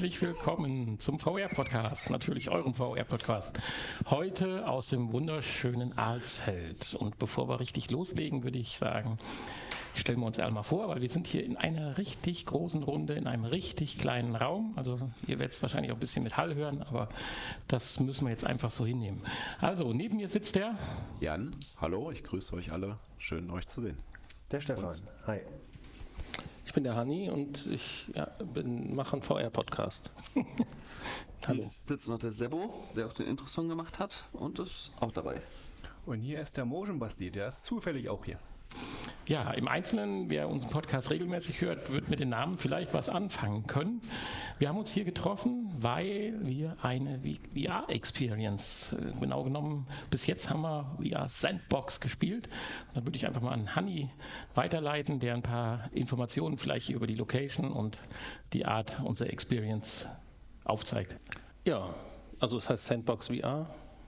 Herzlich willkommen zum VR-Podcast, natürlich eurem VR-Podcast. Heute aus dem wunderschönen Alsfeld. Und bevor wir richtig loslegen, würde ich sagen, stellen wir uns einmal vor, weil wir sind hier in einer richtig großen Runde, in einem richtig kleinen Raum. Also ihr werdet es wahrscheinlich auch ein bisschen mit Hall hören, aber das müssen wir jetzt einfach so hinnehmen. Also neben mir sitzt der Jan. Hallo, ich grüße euch alle. Schön, euch zu sehen. Der Stefan. Hi. Ich bin der Hanni und ich mache einen VR-Podcast. Hallo. Hier sitzt noch der Sebo, der auch den Intro-Song gemacht hat und ist auch dabei. Und hier ist der Motion Basti, der ist zufällig auch hier. Ja, im Einzelnen, wer unseren Podcast regelmäßig hört, wird mit den Namen vielleicht was anfangen können. Wir haben uns hier getroffen, weil wir eine VR-Experience, genau genommen, bis jetzt haben wir VR Sandbox gespielt. Und da würde ich einfach mal an Hanni weiterleiten, der ein paar Informationen vielleicht über die Location und die Art unserer Experience aufzeigt. Ja, also es heißt Sandbox VR.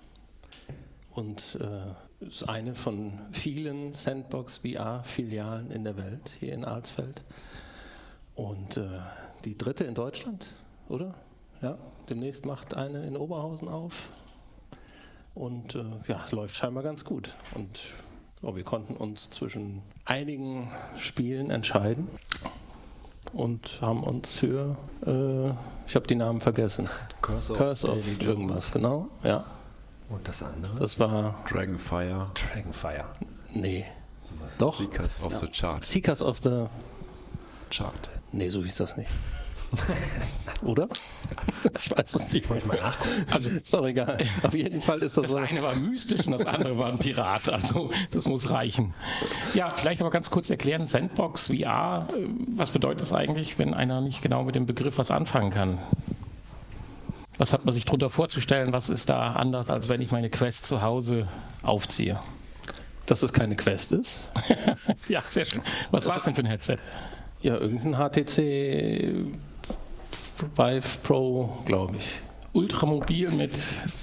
Und ist eine von vielen Sandbox VR-Filialen in der Welt hier in Alsfeld. Und die dritte in Deutschland, oder? Ja, demnächst macht eine in Oberhausen auf. Und läuft scheinbar ganz gut. Und wir konnten uns zwischen einigen Spielen entscheiden und haben uns für, ich habe die Namen vergessen, Curse of irgendwas, genau, ja. Und das andere? Das war Dragonfire. Nee. Doch. Seekers of the Chart. Seekers of the Chart. Nee, so hieß das nicht. Oder? Ich weiß es nicht. Wollte ich mal nachgucken? Also, ist doch egal. Auf jeden Fall ist das Das so. eine war mystisch und das andere war ein Pirat. Also das muss reichen. Ja, vielleicht aber ganz kurz erklären, Sandbox VR, was bedeutet das eigentlich, wenn einer nicht genau mit dem Begriff was anfangen kann? Was hat man sich darunter vorzustellen? Was ist da anders, als wenn ich meine Quest zu Hause aufziehe? Dass es keine Quest ist? Ja, sehr schön. Was war es denn für ein Headset? Ja, irgendein HTC Vive Pro, glaube ich. Ultramobil mit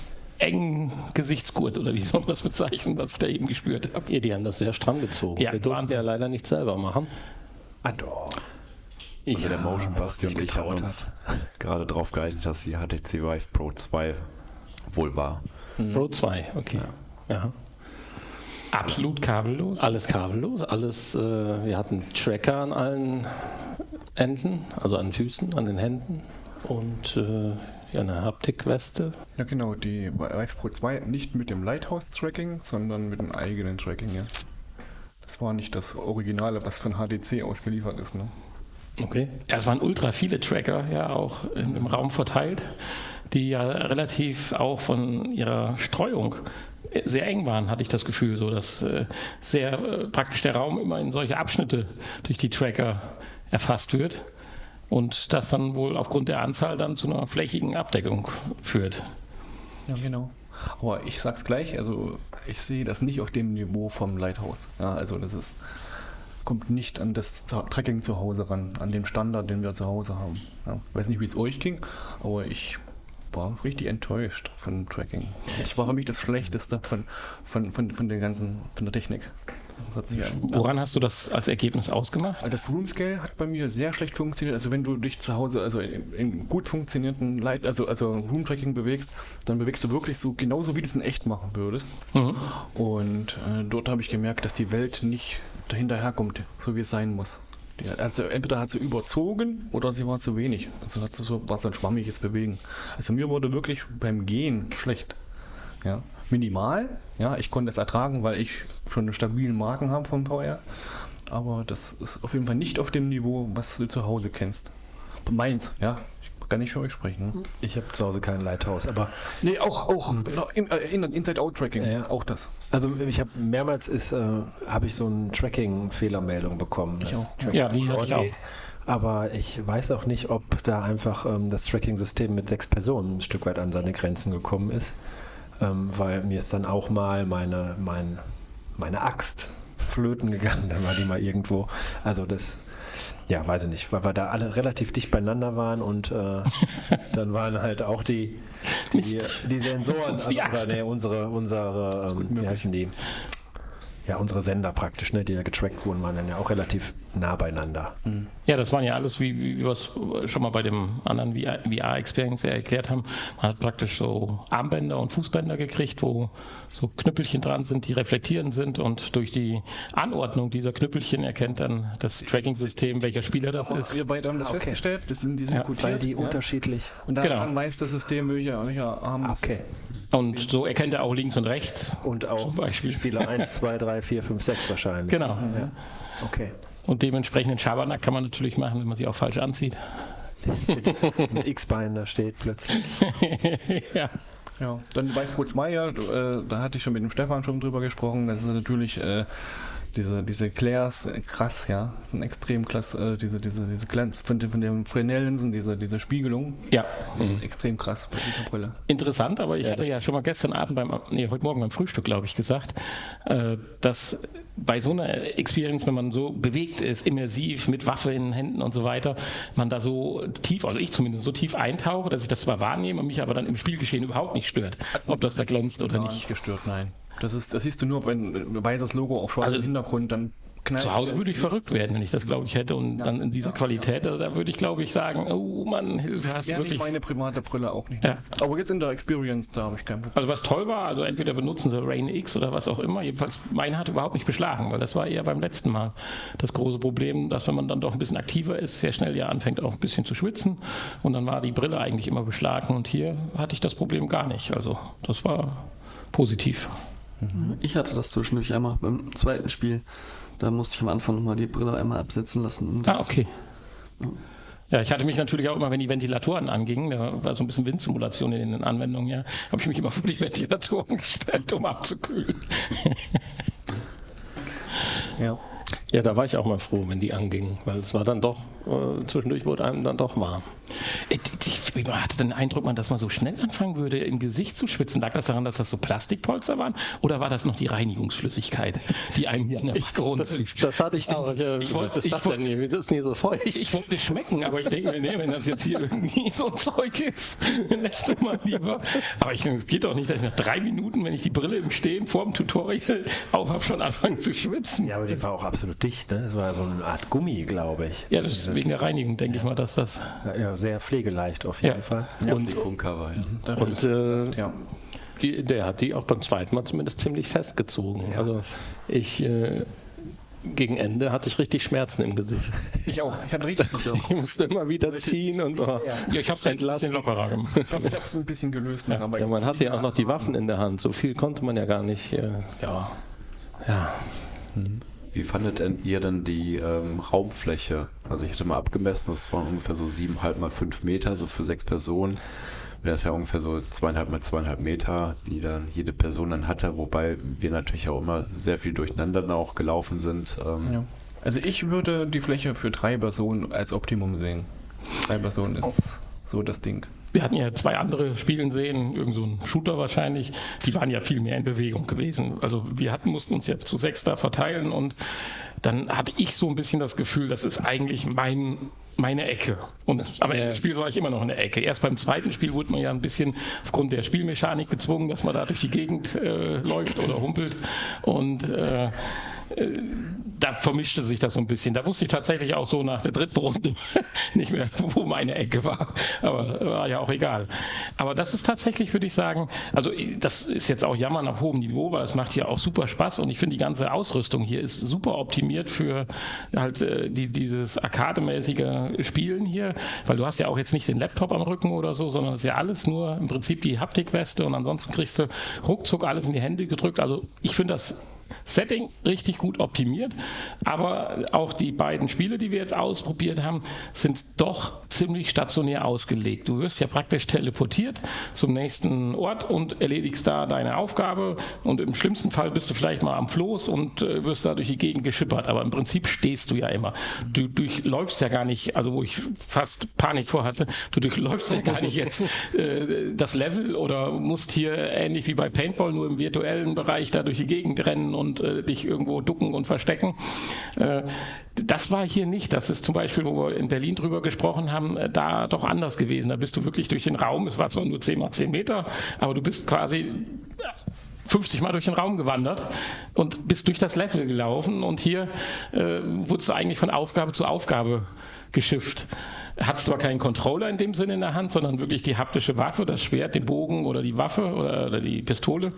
engen Gesichtsgurt, oder wie soll man das bezeichnen, was ich da eben gespürt habe? Ja, die haben das sehr stramm gezogen. Ja, wir durften ja leider nicht selber machen. Ah doch. Also der Motion Basti und ich haben uns gerade drauf geeinigt, dass die HTC Vive Pro 2 wohl war. Pro 2, okay. Ja. Absolut kabellos? Alles kabellos, wir hatten Tracker an allen Enden, also an den Füßen, an den Händen und eine Haptikweste. Ja genau, die Vive Pro 2 nicht mit dem Lighthouse-Tracking, sondern mit dem eigenen Tracking, ja. Das war nicht das Originale, was von HTC ausgeliefert ist, ne? Okay. Ja, es waren ultra viele Tracker, ja, auch im Raum verteilt, die ja relativ auch von ihrer Streuung sehr eng waren, hatte ich das Gefühl, so dass sehr praktisch der Raum immer in solche Abschnitte durch die Tracker erfasst wird und das dann wohl aufgrund der Anzahl dann zu einer flächigen Abdeckung führt. Ja, genau. Aber ich sag's gleich, also ich sehe das nicht auf dem Niveau vom Lighthouse. Ja, also das kommt nicht an das Tracking zu Hause ran, an den Standard, den wir zu Hause haben. Ja, weiß nicht, wie es euch ging, aber ich war richtig enttäuscht von dem Tracking. Das war für mich das Schlechteste von der Technik. Woran hast du das als Ergebnis ausgemacht? Das Room Scale hat bei mir sehr schlecht funktioniert. Also wenn du dich zu Hause in gut funktionierenden Room Tracking bewegst, dann bewegst du wirklich so genauso, wie du es in echt machen würdest. Mhm. Und dort habe ich gemerkt, dass die Welt nicht dahinterherkommt, so wie es sein muss. Also entweder hat sie überzogen oder sie war zu wenig. Also war so ein schwammiges Bewegen. Also mir wurde wirklich beim Gehen schlecht. Ja. Minimal, ja, ich konnte es ertragen, weil ich schon einen stabilen Magen habe vom VR. Aber das ist auf jeden Fall nicht auf dem Niveau, was du zu Hause kennst. Meins, ja. Ich kann nicht für euch sprechen. Ich habe zu Hause kein Lighthouse, aber... Nee, auch Inside-Out-Tracking, ja. Auch das. Also ich habe mehrmals habe ich so eine Tracking-Fehlermeldung bekommen. Ich auch. Ja, die hatte ich auch. Aber ich weiß auch nicht, ob da einfach das Tracking-System mit 6 Personen ein Stück weit an seine Grenzen gekommen ist. Weil mir ist dann auch mal meine Axt flöten gegangen, dann war die mal irgendwo. Also das, ja, weiß ich nicht, weil wir da alle relativ dicht beieinander waren und dann waren halt auch die Sensoren, die unsere wie heißen die? unsere Sender praktisch, ne, die ja getrackt wurden, waren dann ja auch relativ nah beieinander. Ja, das waren ja alles, wie wir es schon mal bei dem anderen VR-Experience erklärt haben. Man hat praktisch so Armbänder und Fußbänder gekriegt, wo so Knüppelchen dran sind, die reflektierend sind, und durch die Anordnung dieser Knüppelchen erkennt dann das Tracking-System, welcher Spieler das ist. Wir beide haben das festgestellt, die sind codiert. Weil die unterschiedlich... Und daran weiß das System, welcher Arm das ist. Und so erkennt er auch links und rechts. Und auch zum Beispiel Spieler 1, 2, 3, 4, 5, 6 wahrscheinlich. Genau. Ja. Okay. Und dementsprechenden Schabernack kann man natürlich machen, wenn man sie auch falsch anzieht. Mit X-Bein da steht plötzlich. Ja. Ja, dann die Vive Pro 2, da hatte ich schon mit dem Stefan schon drüber gesprochen. Das ist natürlich diese Clairs, krass, ja, sind extrem krass, diese Glanz von den Fresnel-Linsen, diese Spiegelung, Ja. sind extrem krass bei dieser Brille. Interessant, aber ich hatte ja schon mal gestern Abend heute Morgen beim Frühstück, glaube ich, gesagt, dass bei so einer Experience, wenn man so bewegt ist, immersiv, mit Waffe in den Händen und so weiter, man da so tief, also ich zumindest, so tief eintauche, dass ich das zwar wahrnehme, mich aber dann im Spielgeschehen überhaupt nicht stört, ob das da glänzt oder Gar nicht. nicht gestört, nein. Das siehst du nur, wenn ein weißes Logo auf schwarzem Hintergrund, dann knallt Zu Hause würde ich verrückt werden, wenn ich das, glaube ich, hätte, und dann in dieser Qualität, da würde ich, glaube ich, sagen, oh Mann, Hilfe, hast du ja, wirklich... nicht meine private Brille auch nicht. Ja. Aber jetzt in der Experience, da habe ich kein Problem. Also was toll war, also entweder benutzen sie Rain X oder was auch immer, jedenfalls meine hat überhaupt nicht beschlagen, weil das war eher beim letzten Mal das große Problem, dass wenn man dann doch ein bisschen aktiver ist, sehr schnell ja anfängt auch ein bisschen zu schwitzen, und dann war die Brille eigentlich immer beschlagen, und hier hatte ich das Problem gar nicht, also das war positiv. Ich hatte das zwischendurch einmal beim zweiten Spiel. Da musste ich am Anfang nochmal die Brille einmal absetzen lassen. Okay. Ja, ich hatte mich natürlich auch immer, wenn die Ventilatoren angingen, da war so ein bisschen Windsimulation in den Anwendungen, ja, habe ich mich immer vor die Ventilatoren gestellt, um abzukühlen. Ja. Ja, da war ich auch mal froh, wenn die angingen, weil es war dann doch, zwischendurch wurde einem dann doch warm. Ich hatte den Eindruck, dass man so schnell anfangen würde, im Gesicht zu schwitzen. Lag das daran, dass das so Plastikpolster waren? Oder war das noch die Reinigungsflüssigkeit, die einem hier an der Backe runterlief? Das hatte ich auch. Das ist nie so feucht. Ich wollte schmecken, aber ich denke mir, nee, wenn das jetzt hier irgendwie so ein Zeug ist, dann lässt du mal lieber. Aber ich denke, es geht doch nicht, dass ich nach 3 Minuten, wenn ich die Brille im Stehen vor dem Tutorial auf habe, schon anfangen zu schwitzen. Ja, aber die war auch absolut dicht, ne? Das war so eine Art Gummi, glaube ich. Ja, das ist wegen der Reinigung, denke ich mal, dass das... Ja, sehr pflegeleicht auf jeden Fall. Ja, und Cover, ja. Und der hat die auch beim zweiten Mal zumindest ziemlich festgezogen. Ja. Also gegen Ende hatte ich richtig Schmerzen im Gesicht. Ich auch. Ich hatte richtig. Ich musste immer wieder ziehen und Ja, ich habe es ein bisschen lockerer gemacht. Ich habe es ein bisschen gelöst. Ja. Aber ja, man hatte ja auch noch die Waffen in der Hand. So viel konnte man ja gar nicht. Ja. Wie fandet ihr denn die Raumfläche? Also ich hatte mal abgemessen, das waren ungefähr so 7,5 mal 5 Meter, so für 6 Personen. Das ist ja ungefähr so 2,5 mal 2,5 Meter, die dann jede Person dann hatte, wobei wir natürlich auch immer sehr viel durcheinander dann auch gelaufen sind. Ja. Also ich würde die Fläche für 3 Personen als Optimum sehen. 3 Personen ist so das Ding. Wir hatten ja 2 andere spielen sehen, irgend so ein Shooter wahrscheinlich, die waren ja viel mehr in Bewegung gewesen. Also wir mussten uns ja zu 6 da verteilen, und dann hatte ich so ein bisschen das Gefühl, das ist eigentlich meine Ecke. Und am Ende des Spiels war ich immer noch in der Ecke. Erst beim zweiten Spiel wurde man ja ein bisschen aufgrund der Spielmechanik gezwungen, dass man da durch die Gegend läuft oder humpelt, und da vermischte sich das so ein bisschen. Da wusste ich tatsächlich auch so nach der 3. Runde nicht mehr, wo meine Ecke war. Aber war ja auch egal. Aber das ist tatsächlich, würde ich sagen, also das ist jetzt auch Jammern auf hohem Niveau, weil es macht hier auch super Spaß, und ich finde, die ganze Ausrüstung hier ist super optimiert für halt dieses arkademäßige Spielen hier, weil du hast ja auch jetzt nicht den Laptop am Rücken oder so, sondern es ist ja alles nur im Prinzip die Haptikweste, und ansonsten kriegst du ruckzuck alles in die Hände gedrückt. Also ich finde das Setting richtig gut optimiert, aber auch die beiden Spiele, die wir jetzt ausprobiert haben, sind doch ziemlich stationär ausgelegt. Du wirst ja praktisch teleportiert zum nächsten Ort und erledigst da deine Aufgabe, und im schlimmsten Fall bist du vielleicht mal am Floß und wirst da durch die Gegend geschippert, aber im Prinzip stehst du ja immer. Du durchläufst ja gar nicht, also wo ich fast Panik vor hatte, du durchläufst ja gar nicht jetzt das Level oder musst hier ähnlich wie bei Paintball nur im virtuellen Bereich da durch die Gegend rennen und dich irgendwo ducken und verstecken. Das war hier nicht. Das ist zum Beispiel, wo wir in Berlin drüber gesprochen haben, da doch anders gewesen. Da bist du wirklich durch den Raum, es war zwar nur 10 mal 10 Meter, aber du bist quasi 50 Mal durch den Raum gewandert und bist durch das Level gelaufen und hier wurdest du eigentlich von Aufgabe zu Aufgabe geschifft. Hat zwar keinen Controller in dem Sinne in der Hand, sondern wirklich die haptische Waffe, das Schwert, den Bogen oder die Waffe oder die Pistole.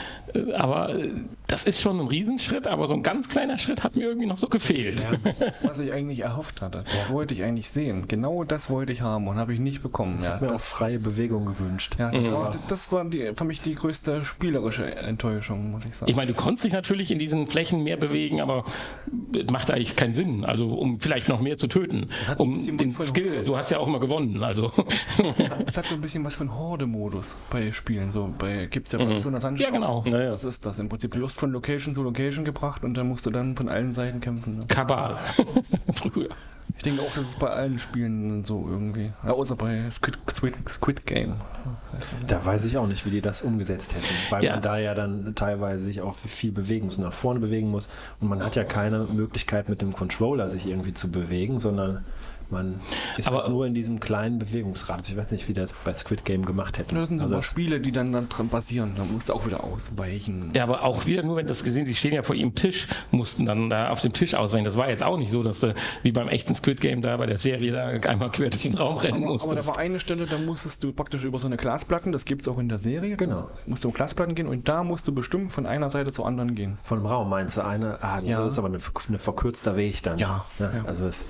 Aber das ist schon ein Riesenschritt, aber so ein ganz kleiner Schritt hat mir irgendwie noch so gefehlt. Ja, was ich eigentlich erhofft hatte, das wollte ich eigentlich sehen. Genau das wollte ich haben und habe ich nicht bekommen. Ich habe mir auch freie Bewegung gewünscht. Ja, das war für mich die größte spielerische Enttäuschung, muss ich sagen. Ich meine, du konntest dich natürlich in diesen Flächen mehr bewegen, aber macht eigentlich keinen Sinn, also um vielleicht noch mehr zu töten. Um den Skill, du hast ja auch immer gewonnen. Also. Es hat so ein bisschen was von Horde-Modus bei Spielen. Gibt es ja bei so einer Sandschaft. Ja, genau. Ja. Das ist das im Prinzip. Du wirst von Location zu Location gebracht und dann musst du dann von allen Seiten kämpfen. Ne? Kabal. Früher. Ich denke auch, das ist bei allen Spielen so irgendwie. Ja, außer bei Squid Game. Da weiß ich auch nicht, wie die das umgesetzt hätten. Weil man da ja dann teilweise sich auch viel bewegen muss, nach vorne bewegen muss. Und man hat ja keine Möglichkeit mit dem Controller sich irgendwie zu bewegen, sondern man ist aber nur in diesem kleinen Bewegungsradius. Ich weiß nicht, wie das bei Squid Game gemacht hätten. Das sind so Spiele, die dann dran basieren. Da musst du auch wieder ausweichen. Ja, aber auch wieder nur, wenn das gesehen, sie stehen ja vor ihrem Tisch, mussten dann da auf dem Tisch ausweichen. Das war jetzt auch nicht so, dass du wie beim echten Squid Game da bei der Serie da einmal quer durch den Raum rennen musstest. Aber da war eine Stelle, da musstest du praktisch über so eine Glasplatten, das gibt es auch in der Serie. Genau. Musst du um Glasplatten gehen und da musst du bestimmt von einer Seite zur anderen gehen. Von dem Raum meinst du eine? Das ist aber eine verkürzter Weg dann. Ja. Also es,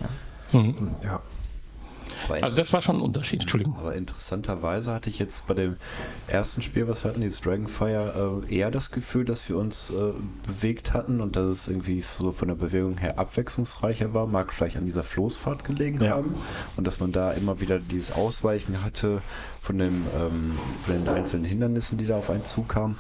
ja. Also das war schon ein Unterschied, Entschuldigung. Aber interessanterweise hatte ich jetzt bei dem ersten Spiel, was wir hatten, dieses Dragonfire, eher das Gefühl, dass wir uns bewegt hatten und dass es irgendwie so von der Bewegung her abwechslungsreicher war, mag vielleicht an dieser Floßfahrt gelegen haben und dass man da immer wieder dieses Ausweichen hatte von den einzelnen Hindernissen, die da auf einen zukamen.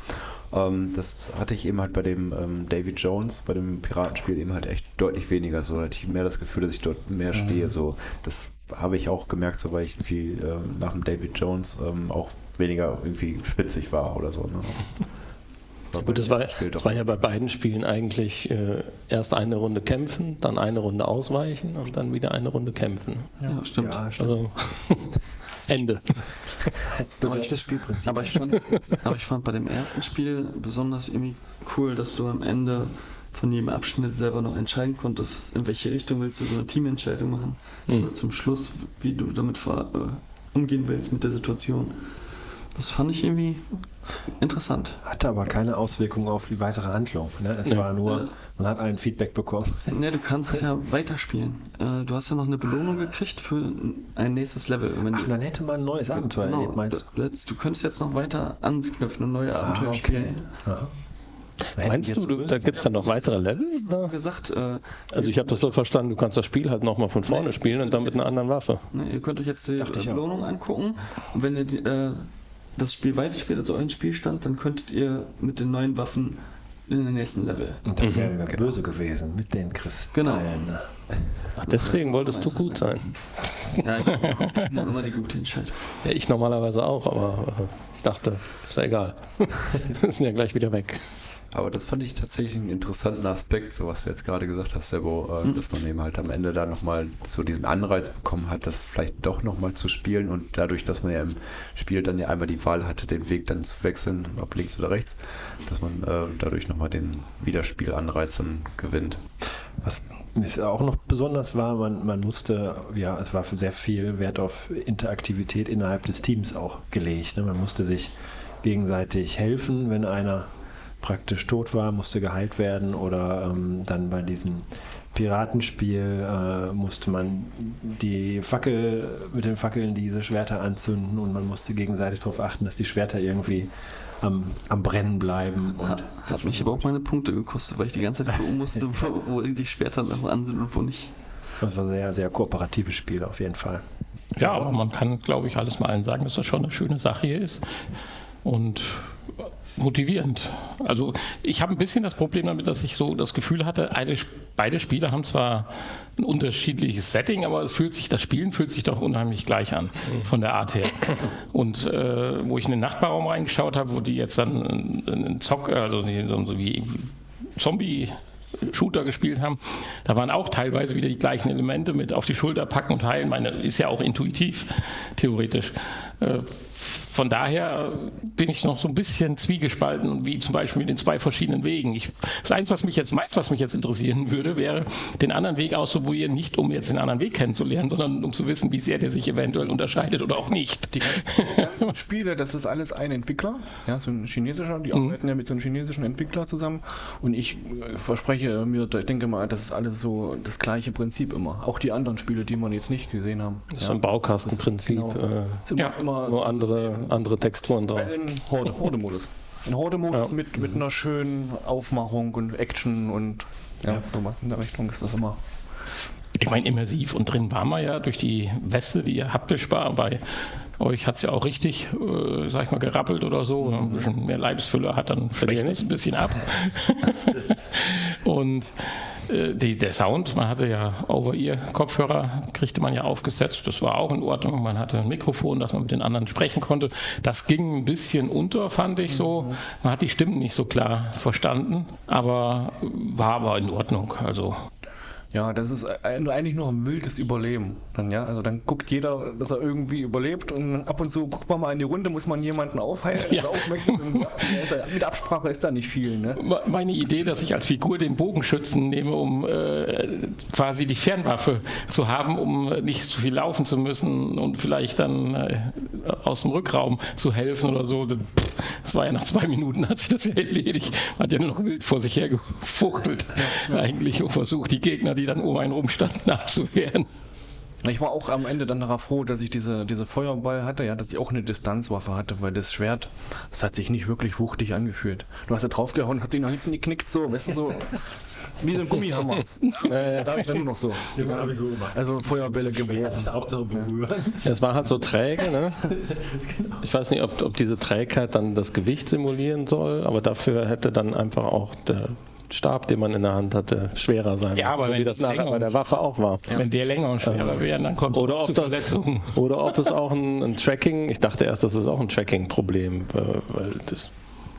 Das hatte ich eben halt bei dem David Jones, bei dem Piratenspiel eben halt echt deutlich weniger. So hatte ich mehr das Gefühl, dass ich dort mehr stehe. So, das habe ich auch gemerkt, so weil ich irgendwie nach dem David Jones auch weniger irgendwie spitzig war oder so. Ne? Gut, das war ja bei beiden Spielen eigentlich erst eine Runde kämpfen, dann eine Runde ausweichen und dann wieder eine Runde kämpfen. Ja, stimmt. Ja, stimmt. Also Ende. Das Spielprinzip. Aber ich fand bei dem ersten Spiel besonders irgendwie cool, dass du am Ende von jedem Abschnitt selber noch entscheiden konntest, in welche Richtung willst du so eine Teamentscheidung machen. Oder zum Schluss, wie du damit umgehen willst mit der Situation. Das fand ich irgendwie interessant. Hatte aber keine Auswirkungen auf die weitere Handlung. Ne? Es war nur, man hat ein Feedback bekommen. Ne, du kannst es ja weiterspielen. Du hast ja noch eine Belohnung gekriegt für ein nächstes Level. Dann hätte man ein neues Abenteuer erlebt, meinst du? Du könntest jetzt noch weiter anknüpfen und neue Abenteuer spielen. Ja. Meinst du, da gibt es dann noch weitere Level? Oder? Gesagt, also ich habe das so verstanden, du kannst das Spiel halt nochmal von vorne spielen und dann mit einer anderen Waffe. Ne, ihr könnt euch jetzt die Belohnung angucken und wenn ihr das Spiel weiterspielt, also euren Spielstand, dann könntet ihr mit den neuen Waffen in den nächsten Level. Und dann wären wir böse gewesen mit den Kristallen. Genau. Ach, deswegen wolltest du gut sein. Ja, ich mache immer die gute Entscheidung. Ja, ich normalerweise auch, aber ich dachte, ist ja egal. Wir sind ja gleich wieder weg. Aber das fand ich tatsächlich einen interessanten Aspekt, so was du jetzt gerade gesagt hast, Sebo, dass man eben halt am Ende da nochmal so diesen Anreiz bekommen hat, das vielleicht doch nochmal zu spielen und dadurch, dass man ja im Spiel dann ja einmal die Wahl hatte, den Weg dann zu wechseln, ob links oder rechts, dass man dadurch nochmal den Wiederspielanreiz dann gewinnt. Was auch noch besonders war, man musste, es war sehr viel Wert auf Interaktivität innerhalb des Teams auch gelegt. Ne? Man musste sich gegenseitig helfen, wenn einer praktisch tot war, musste geheilt werden oder dann bei diesem Piratenspiel musste man mit den Fackeln diese Schwerter anzünden und man musste gegenseitig darauf achten, dass die Schwerter irgendwie am Brennen bleiben. Und hat mich aber auch meine Punkte gekostet, weil ich die ganze Zeit gucken musste, wo die Schwerter noch an sind und wo nicht. Das war ein sehr, sehr kooperatives Spiel auf jeden Fall. Ja, aber man kann, glaube ich, alles mal allen sagen, dass das schon eine schöne Sache hier ist. Und motivierend. Also ich habe ein bisschen das Problem damit, dass ich so das Gefühl hatte, beide Spiele haben zwar ein unterschiedliches Setting, aber das Spielen fühlt sich doch unheimlich gleich an, von der Art her. Und wo ich in den Nachbarraum reingeschaut habe, wo die jetzt dann einen so wie Zombie-Shooter gespielt haben, da waren auch teilweise wieder die gleichen Elemente mit auf die Schulter packen und heilen. Ist ja auch intuitiv, theoretisch. Von daher bin ich noch so ein bisschen zwiegespalten, wie zum Beispiel mit den 2 verschiedenen Wegen. Das Einzige, was mich jetzt interessieren würde, wäre, den anderen Weg auszuprobieren, nicht um jetzt den anderen Weg kennenzulernen, sondern um zu wissen, wie sehr der sich eventuell unterscheidet oder auch nicht. Die ganzen Spiele, das ist alles ein Entwickler, ja, so ein chinesischer, die arbeiten ja mit so einem chinesischen Entwickler zusammen und ich verspreche mir, ich denke mal, das ist alles so das gleiche Prinzip immer. Auch die anderen Spiele, die man jetzt nicht gesehen haben. Das ist ein Baukastenprinzip. Immer nur andere Texturen drauf. Ein Horde-Modus. Ein Horde-Modus mit einer schönen Aufmachung und Action und sowas in der Richtung ist das immer. Ich meine, immersiv und drin waren wir ja durch die Weste, die ja haptisch war. Bei euch hat es ja auch richtig, sag ich mal, gerappelt oder so. Ein bisschen mehr Leibesfülle hat, dann schwächt es ein bisschen ab. Und der Sound, man hatte ja Over-Ear-Kopfhörer, kriegte man ja aufgesetzt, das war auch in Ordnung. Man hatte ein Mikrofon, dass man mit den anderen sprechen konnte. Das ging ein bisschen unter, fand ich so. Man hat die Stimmen nicht so klar verstanden, aber war aber in Ordnung. Also ja, das ist eigentlich nur ein wildes Überleben. Dann, ja? Also dann guckt jeder, dass er irgendwie überlebt und ab und zu guckt man mal in die Runde, muss man jemanden aufhalten, also aufwecken. Mit Absprache ist da nicht viel. Ne? Meine Idee, dass ich als Figur den Bogenschützen nehme, um quasi die Fernwaffe zu haben, um nicht zu viel laufen zu müssen und vielleicht dann aus dem Rückraum zu helfen oder so. Das war ja nach 2 Minuten, hat sich das ja erledigt. Man hat ja nur noch wild vor sich hergefuchtelt eigentlich und versucht, die Gegner, die dann um einen rumstanden, abzuwehren. Ich war auch am Ende dann darauf froh, dass ich diese Feuerball hatte, ja, dass ich auch eine Distanzwaffe hatte, weil das Schwert, das hat sich nicht wirklich wuchtig angefühlt. Du hast ja draufgehauen, hat sich nach hinten geknickt, so, weißt du, so wie so ein Gummihammer. Da habe ich dann nur noch so. Also Feuerbälle geworfen. Hauptsache berühren. Es war halt so träge, ne? Ich weiß nicht, ob diese Trägheit dann das Gewicht simulieren soll, aber dafür hätte dann einfach auch der Stab, den man in der Hand hatte, schwerer sein. Ja, aber so wenn wie das nachher bei der Waffe auch war. Ja. Wenn der länger und schwerer wäre, dann kommt oder es zu Verletzungen. Oder ob es auch ein Tracking, ich dachte erst, das ist auch ein Tracking-Problem, weil das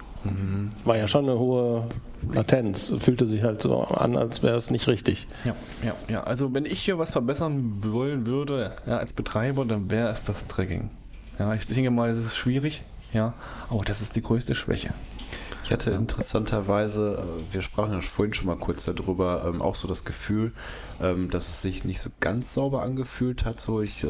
war ja schon eine hohe Latenz. Fühlte sich halt so an, als wäre es nicht richtig. Ja. Also wenn ich hier was verbessern wollen würde, ja, als Betreiber, dann wäre es das Tracking. Ja, ich denke mal, es ist schwierig, ja, aber das ist die größte Schwäche. Ich hatte interessanterweise, wir sprachen ja vorhin schon mal kurz darüber, auch so das Gefühl, dass es sich nicht so ganz sauber angefühlt hat. So, ich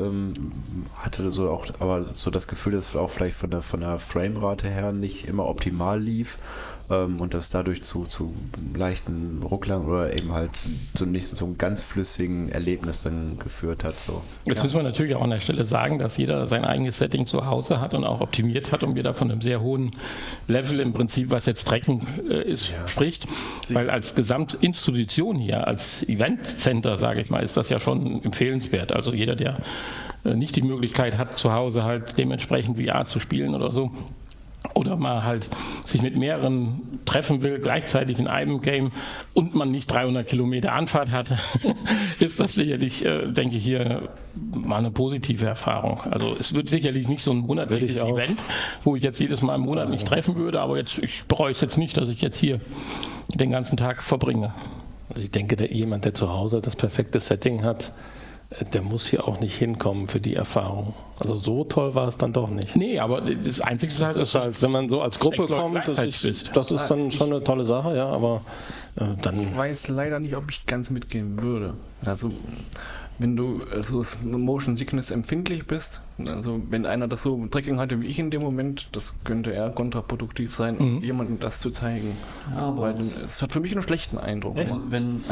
hatte so auch aber so das Gefühl, dass es auch vielleicht von der Framerate her nicht immer optimal lief. Und das dadurch zu leichten Rucklern oder eben halt so einem ganz flüssigen Erlebnis dann geführt hat. So. Jetzt müssen wir natürlich auch an der Stelle sagen, dass jeder sein eigenes Setting zu Hause hat und auch optimiert hat und wir da von einem sehr hohen Level im Prinzip, was jetzt Tracking ist, spricht. Weil als Gesamtinstitution hier, als Eventcenter, sage ich mal, ist das ja schon empfehlenswert. Also jeder, der nicht die Möglichkeit hat, zu Hause halt dementsprechend VR zu spielen oder so, oder mal halt sich mit mehreren treffen will, gleichzeitig in einem Game und man nicht 300 Kilometer Anfahrt hat, ist das sicherlich, denke ich, hier mal eine positive Erfahrung. Also es wird sicherlich nicht so ein monatliches Event, wo ich jetzt jedes Mal im Monat mich treffen würde, aber jetzt, ich bereue es jetzt nicht, dass ich jetzt hier den ganzen Tag verbringe. Also ich denke, jemand, der zu Hause das perfekte Setting hat, der muss hier auch nicht hinkommen für die Erfahrung. Also so toll war es dann doch nicht. Nee, aber das Einzige ist halt, wenn man so als Gruppe kommt, das ist dann schon eine tolle Sache, ja, aber dann... Ich weiß leider nicht, ob ich ganz mitgehen würde. Also wenn du so Motion Sickness empfindlich bist, also wenn einer das so Tracking hatte wie ich in dem Moment, das könnte eher kontraproduktiv sein, jemandem das zu zeigen. Ja, weil es hat für mich einen schlechten Eindruck. Wenn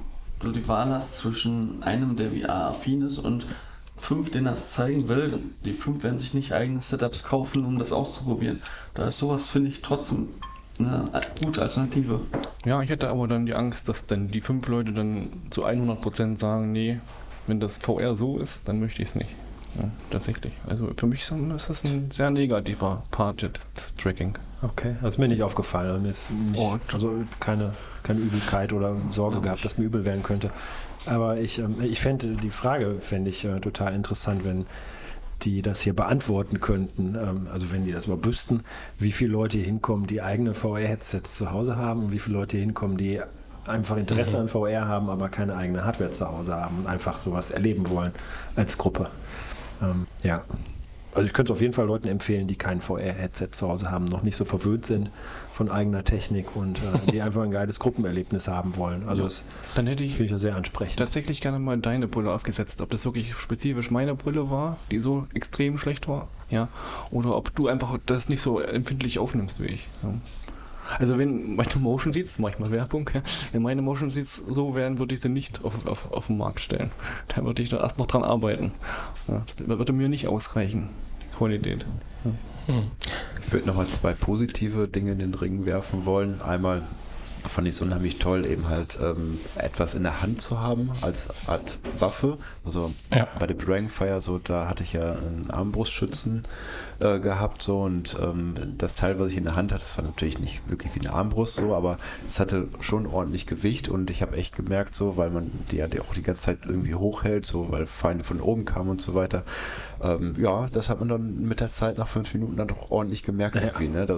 du die Wahl hast zwischen einem, der VR-affin ist und 5, denen das zeigen will, die 5 werden sich nicht eigene Setups kaufen, um das auszuprobieren. Da ist sowas, finde ich, trotzdem eine gute Alternative. Ja, ich hätte aber dann die Angst, dass dann die 5 Leute dann zu 100% sagen, nee, wenn das VR so ist, dann möchte ich es nicht. Ja, tatsächlich. Also für mich ist das ein sehr negativer Part des Tracking. Okay, das ist mir nicht aufgefallen. Mir ist nicht, also keine Übelkeit oder Sorge gehabt, dass mir übel werden könnte. Aber ich fände die Frage total interessant, wenn die das hier beantworten könnten, also wenn die das überhaupt wüssten, wie viele Leute hier hinkommen, die eigene VR-Headsets zu Hause haben und wie viele Leute hier hinkommen, die einfach Interesse an VR haben, aber keine eigene Hardware zu Hause haben und einfach sowas erleben wollen als Gruppe. Ja. Also ich könnte es auf jeden Fall Leuten empfehlen, die kein VR-Headset zu Hause haben, noch nicht so verwöhnt sind von eigener Technik und die einfach ein geiles Gruppenerlebnis haben wollen. Also das Dann hätte ich finde ich ja sehr ansprechend. tatsächlich gerne mal deine Brille aufgesetzt. Ob das wirklich spezifisch meine Brille war, die so extrem schlecht war, ja, oder ob du einfach das nicht so empfindlich aufnimmst wie ich. Ja. Also wenn meine Motion Seats, mache ich mal Werbung, ja, wenn meine Motion Seats so wären, würde ich sie nicht auf den Markt stellen. Da würde ich da erst noch dran arbeiten. Ja, das würde mir nicht ausreichen, die Qualität. Ja. Ich würde nochmal 2 positive Dinge in den Ring werfen wollen. Einmal fand ich es unheimlich toll, eben halt etwas in der Hand zu haben als Art Waffe. Also bei der Dragonfire, so, da hatte ich ja einen Armbrustschützen gehabt, so, und das Teil, was ich in der Hand hatte, das war natürlich nicht wirklich wie eine Armbrust, so, aber es hatte schon ordentlich Gewicht und ich habe echt gemerkt, so, weil man die auch die ganze Zeit irgendwie hochhält, so, weil Feinde von oben kamen und so weiter. Ja, das hat man dann mit der Zeit nach 5 Minuten dann doch ordentlich gemerkt irgendwie, ne?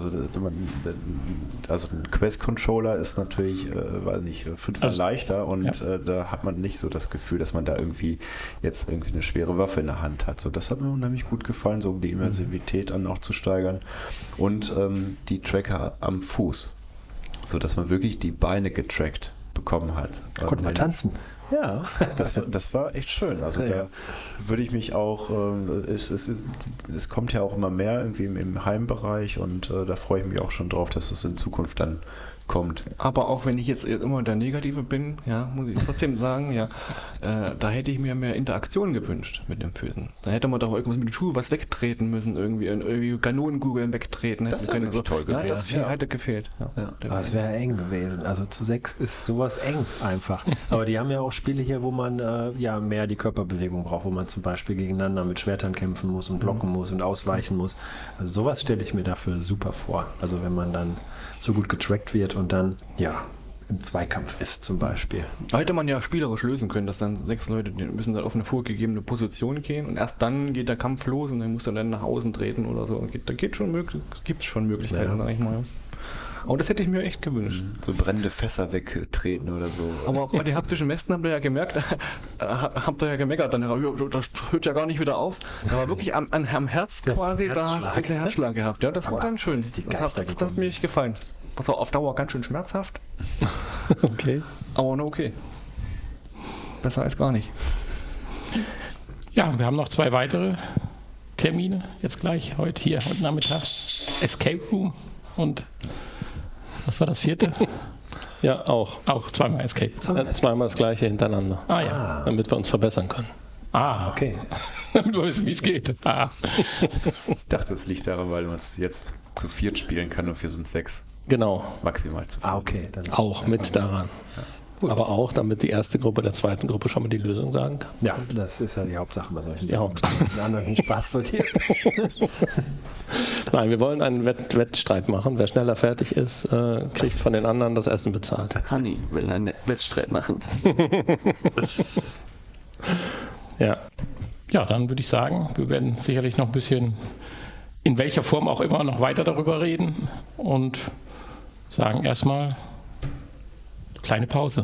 Also ein Quest-Controller ist natürlich, weiß nicht, 5-mal leichter und da hat man nicht so das Gefühl, dass man da irgendwie jetzt irgendwie eine schwere Waffe in der Hand hat. So, das hat mir unheimlich gut gefallen, so um die Immersivität dann auch zu steigern. Und die Tracker am Fuß, so dass man wirklich die Beine getrackt bekommen hat. Konnte man tanzen. Ja, das war echt schön. Also da würde ich mich auch, es kommt ja auch immer mehr irgendwie im Heimbereich und da freue ich mich auch schon drauf, dass es in Zukunft dann kommt. Aber auch wenn ich jetzt immer der Negative bin, ja, muss ich trotzdem sagen, ja, da hätte ich mir mehr Interaktion gewünscht mit den Füßen. Da hätte man doch irgendwas mit dem Schuh was wegtreten müssen, irgendwie Kanonenkugeln wegtreten. Das wäre wirklich toll gewesen. Ja, das hätte gefehlt. Ja. Aber es wäre eng gewesen. Also zu 6 ist sowas eng einfach. Aber die haben ja auch Spiele hier, wo man mehr die Körperbewegung braucht, wo man zum Beispiel gegeneinander mit Schwertern kämpfen muss und blocken muss und ausweichen muss. Also sowas stelle ich mir dafür super vor. Also wenn man dann so gut getrackt wird und dann, im Zweikampf ist zum Beispiel. Hätte man ja spielerisch lösen können, dass dann 6 Leute die müssen dann auf eine vorgegebene Position gehen und erst dann geht der Kampf los und dann muss er dann nach außen treten oder so. Da gibt es schon Möglichkeiten, sag ich mal. Ja. Aber das hätte ich mir echt gewünscht. So brennende Fässer wegtreten oder so. Aber bei den haptischen Westen habt ihr ja gemerkt, habt ihr ja gemeckert, dann, das hört ja gar nicht wieder auf. Da war wirklich am Herz quasi, da hast du den Herzschlag gehabt. Ja, das war dann schön. Das hat mir echt gefallen. Das war auf Dauer ganz schön schmerzhaft. Okay. Aber nur okay. Besser als gar nicht. Ja, wir haben noch 2 weitere Termine jetzt gleich, heute Nachmittag. Escape Room und was war das 4.? Ja, auch. Auch zweimal Escape. Zweimal das gleiche hintereinander. Damit wir uns verbessern können. Okay. Damit wir wissen, wie es geht. Ich dachte, es liegt daran, weil man es jetzt zu 4 spielen kann und wir sind 6. Genau. Maximal zu 4. Okay. Dann Auch mit daran. Ja. Aber auch, damit die erste Gruppe der zweiten Gruppe schon mal die Lösung sagen kann. Ja, das ist ja die Hauptsache bei solchen Die Hauptsache. Den anderen den Spaß verliert. Nein, wir wollen einen Wettstreit machen. Wer schneller fertig ist, kriegt von den anderen das Essen bezahlt. Honey will einen Wettstreit machen. Ja. Ja, dann würde ich sagen, wir werden sicherlich noch ein bisschen, in welcher Form auch immer, noch weiter darüber reden und sagen erstmal kleine Pause.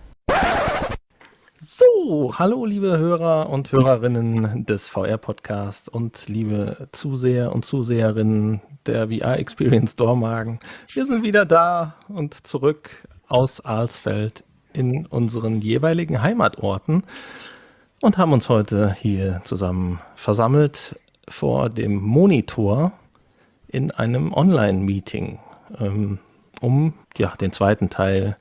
So, hallo liebe Hörer und Hörerinnen des VR-Podcasts und liebe Zuseher und Zuseherinnen der VR-Experience Dormagen. Wir sind wieder da und zurück aus Alsfeld in unseren jeweiligen Heimatorten und haben uns heute hier zusammen versammelt vor dem Monitor in einem Online-Meeting, um den zweiten Teil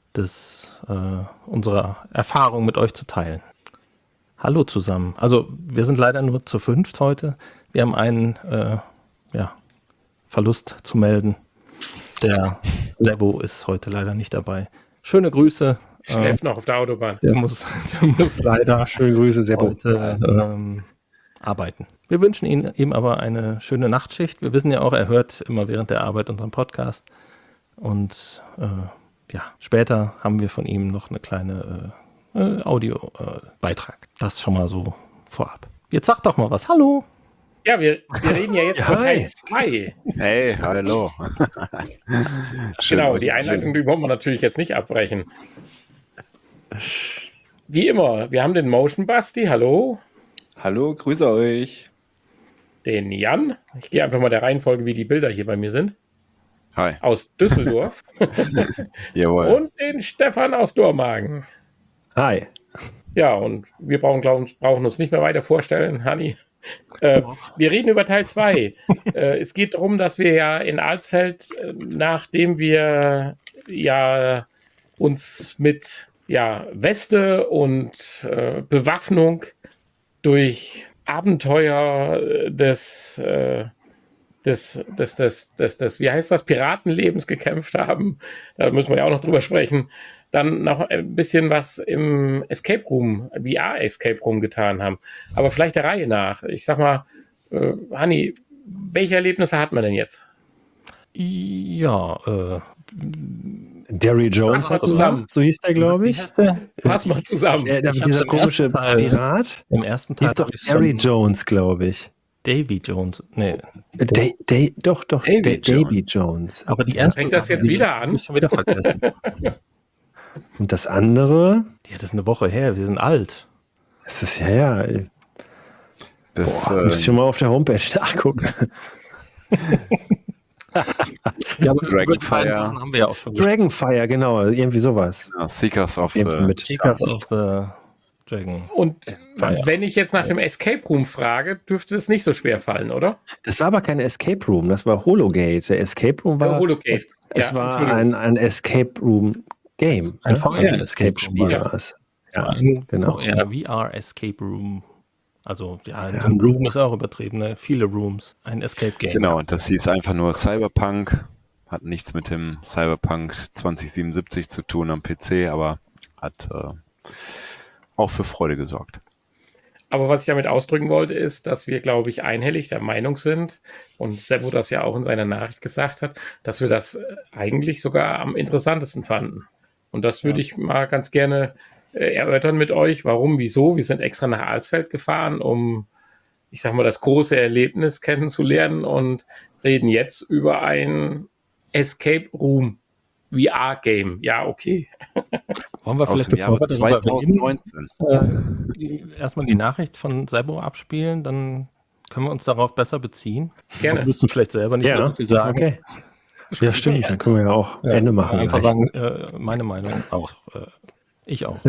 unserer Erfahrung mit euch zu teilen. Hallo zusammen. Also wir sind leider nur zu 5 heute. Wir haben einen Verlust zu melden. Der Sebo ist heute leider nicht dabei. Schöne Grüße. Schläft noch auf der Autobahn. Der muss leider Schöne Grüße, Sebo. heute arbeiten. Wir wünschen ihm aber eine schöne Nachtschicht. Wir wissen ja auch, er hört immer während der Arbeit unseren Podcast. Und später haben wir von ihm noch eine kleine Audio-Beitrag. Das schon mal so vorab. Jetzt sag doch mal was. Hallo. Ja, wir reden ja jetzt über Teil 2. Hey, hallo. Genau, die Einleitung, die wollen wir natürlich jetzt nicht abbrechen. Wie immer, wir haben den Motion Basti. Hallo. Hallo, grüße euch. den Jan. Ich gehe einfach mal der Reihenfolge, wie die Bilder hier bei mir sind. Hi. Aus Düsseldorf. Jawohl. Und den Stefan aus Dormagen. Hi. Ja, und wir brauchen uns nicht mehr weiter vorstellen, Hanni. Wir reden über Teil 2. Es geht darum, dass wir ja in Alsfeld, nachdem wir ja uns mit Weste und Bewaffnung durch Abenteuer des wie heißt das, Piratenlebens gekämpft haben. Da müssen wir ja auch noch drüber sprechen. Dann noch ein bisschen was im Escape Room, VR Escape Room getan haben. Aber vielleicht der Reihe nach. Ich sag mal, Hanni, welche Erlebnisse hat man denn jetzt? Ja, Derry Jones Fass mal zusammen. So hieß der, glaube ich. Fass mal zusammen. Dieser komische Pirat. im ersten Teil Hieß doch hab ich's Derry von Jones, glaube ich. Davy Jones. Nee, Doch, Davy Davy Jones. aber die erste Fängt das Sache, jetzt die wieder hab an? ich schon wieder vergessen. Und das andere, Ja, das ist eine Woche her, wir sind alt. das ist ja. Das, Muss ich schon mal auf der Homepage nachgucken. Ja, aber über die beiden Dragonfire. Sachen haben wir ja auch schon gesprochen. Dragonfire, genau, irgendwie sowas. ja, Seekers of Irgendwie the... mit. Seekers of the Dragon. Und wenn ich jetzt nach dem Escape Room frage, dürfte es nicht so schwer fallen, oder? Das war aber kein Escape Room, das war Hologate. Der Escape Room war. Hologate. Es Ja, war Entschuldigung. ein Escape Room Game. Ein ne? VR Also ein Escape Escape-Spiel Room, war es. Ja, Ja, ein genau. VR Escape Room. Also, ja, ein Room ist auch übertrieben, ne? Viele Rooms. Ein Escape Game. Genau, und das hieß einfach nur Cyberpunk. Hat nichts mit dem Cyberpunk 2077 zu tun am PC, aber hat auch für Freude gesorgt. Aber was ich damit ausdrücken wollte, ist, dass wir, glaube ich, einhellig der Meinung sind, und Seppo das ja auch in seiner Nachricht gesagt hat, dass wir das eigentlich sogar am interessantesten fanden. Und das würde ich mal ganz gerne erörtern mit euch. Warum, wieso? Wir sind extra nach Alsfeld gefahren, um, ich sag mal, das große Erlebnis kennenzulernen und reden jetzt über ein Escape Room VR-Game. Ja, okay. Wollen wir Aus vielleicht, dem Jahre bevor wir darüber reden, 2019. erstmal die Nachricht von Sebo abspielen, dann können wir uns darauf besser beziehen. Gerne. Wir müssen vielleicht selber nicht mehr so viel sagen. Okay. Ja, stimmt, dann können wir ja auch Ende machen. Einfach gleich. sagen, meine Meinung auch. Ich auch.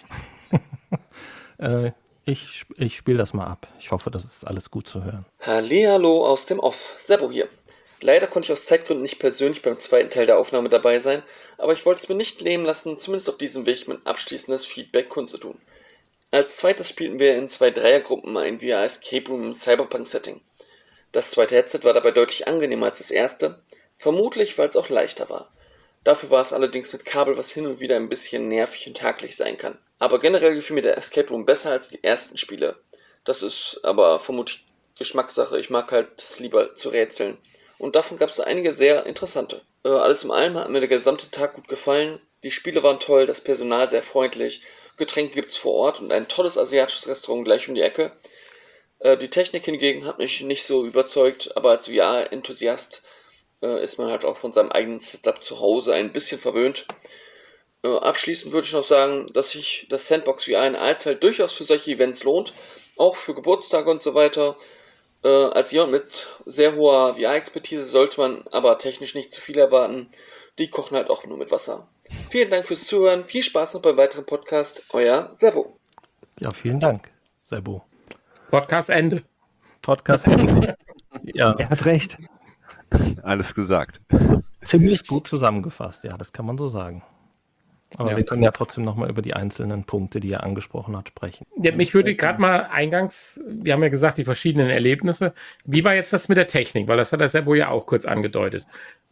Ich spiele das mal ab. Ich hoffe, das ist alles gut zu hören. Hallihallo aus dem Off, Sebo hier. Leider konnte ich aus Zeitgründen nicht persönlich beim zweiten Teil der Aufnahme dabei sein, aber ich wollte es mir nicht nehmen lassen, zumindest auf diesem Weg mein abschließendes Feedback kundzutun. Als zweites spielten wir in 2 Dreiergruppen ein VR Escape Room im Cyberpunk-Setting. Das zweite Headset war dabei deutlich angenehmer als das erste, vermutlich weil es auch leichter war. Dafür war es allerdings mit Kabel, was hin und wieder ein bisschen nervig und hakelig sein kann. Aber generell gefiel mir der Escape Room besser als die ersten Spiele. Das ist aber vermutlich Geschmackssache, ich mag halt es lieber zu rätseln. Und davon gab es einige sehr interessante. Alles in allem hat mir der gesamte Tag gut gefallen. Die Spiele waren toll, das Personal sehr freundlich, Getränke gibt's vor Ort und ein tolles asiatisches Restaurant gleich um die Ecke. Die Technik hingegen hat mich nicht so überzeugt, aber als VR-Enthusiast ist man halt auch von seinem eigenen Setup zu Hause ein bisschen verwöhnt. Abschließend würde ich noch sagen, dass sich das Sandbox VR in Alzheimer durchaus für solche Events lohnt, auch für Geburtstage und so weiter. Als jemand mit sehr hoher VR-Expertise sollte man aber technisch nicht zu viel erwarten. Die kochen halt auch nur mit Wasser. Vielen Dank fürs Zuhören, viel Spaß noch beim weiteren Podcast. Euer Sebo. Ja, vielen Dank, Sebo. Podcast Ende. Podcast Ende. Ja, Er hat recht. Alles gesagt. ziemlich gut zusammengefasst, ja, das kann man so sagen. Aber Ja. wir können ja trotzdem nochmal über die einzelnen Punkte, die er angesprochen hat, sprechen. Ja, mich würde gerade mal eingangs, wir haben ja gesagt, die verschiedenen Erlebnisse. Wie war jetzt das mit der Technik? Weil das hat der Sebo ja auch kurz angedeutet.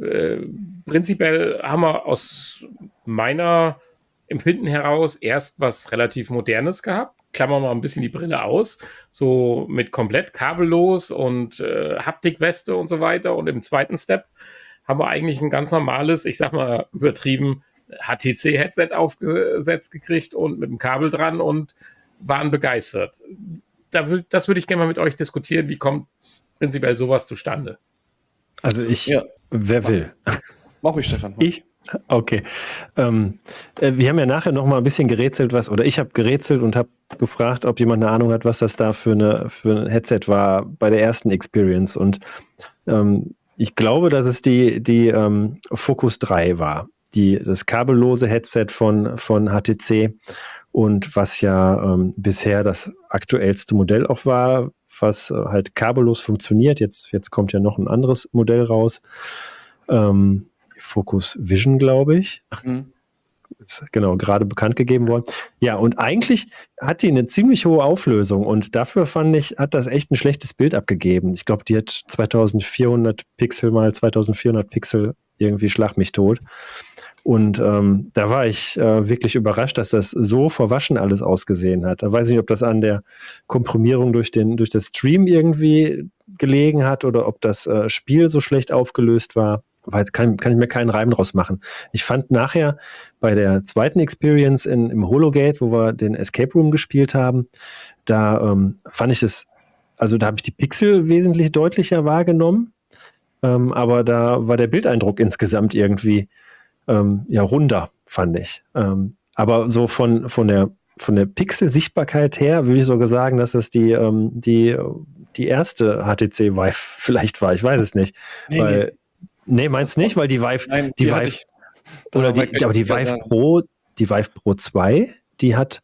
Prinzipiell haben wir aus meiner Empfinden heraus erst was relativ Modernes gehabt. Klammern wir mal ein bisschen die Brille aus, so mit komplett kabellos und Haptikweste und so weiter. Und im zweiten Step haben wir eigentlich ein ganz normales, ich sag mal übertrieben, HTC-Headset aufgesetzt gekriegt und mit dem Kabel dran und waren begeistert. Das würde ich gerne mal mit euch diskutieren. Wie kommt prinzipiell sowas zustande? Also Ja. wer will? Mach ich, Stefan. Ich? Okay. Wir haben ja nachher noch mal ein bisschen gerätselt, oder ich habe gerätselt und habe gefragt, ob jemand eine Ahnung hat, was das da für ein Headset war bei der ersten Experience. Und ich glaube, dass es die Focus 3 war, das kabellose Headset von HTC und was ja bisher das aktuellste Modell auch war, was halt kabellos funktioniert. Jetzt kommt ja noch ein anderes Modell raus. Focus Vision, glaube ich. Ist genau, gerade bekannt gegeben worden. Ja, und eigentlich hat die eine ziemlich hohe Auflösung und dafür fand ich, hat das echt ein schlechtes Bild abgegeben. Ich glaube, die hat 2400 Pixel mal 2400 Pixel, irgendwie schlag mich tot. Und da war ich wirklich überrascht, dass das so verwaschen alles ausgesehen hat. Da weiß ich nicht, ob das an der Komprimierung durch das Stream irgendwie gelegen hat oder ob das Spiel so schlecht aufgelöst war. Weil kann ich mir keinen Reim draus machen. Ich fand nachher bei der zweiten Experience im Hologate, wo wir den Escape Room gespielt haben, da fand ich da habe ich die Pixel wesentlich deutlicher wahrgenommen, aber da war der Bildeindruck insgesamt irgendwie runder, fand ich. Aber so von der Pixel-Sichtbarkeit her würde ich sogar sagen, dass das die erste HTC Vive vielleicht war. Ich weiß es nicht. Nee, meinst nicht, weil die Vive, Nein, die Vive, aber die Vive Pro, die Vive Pro 2, die hat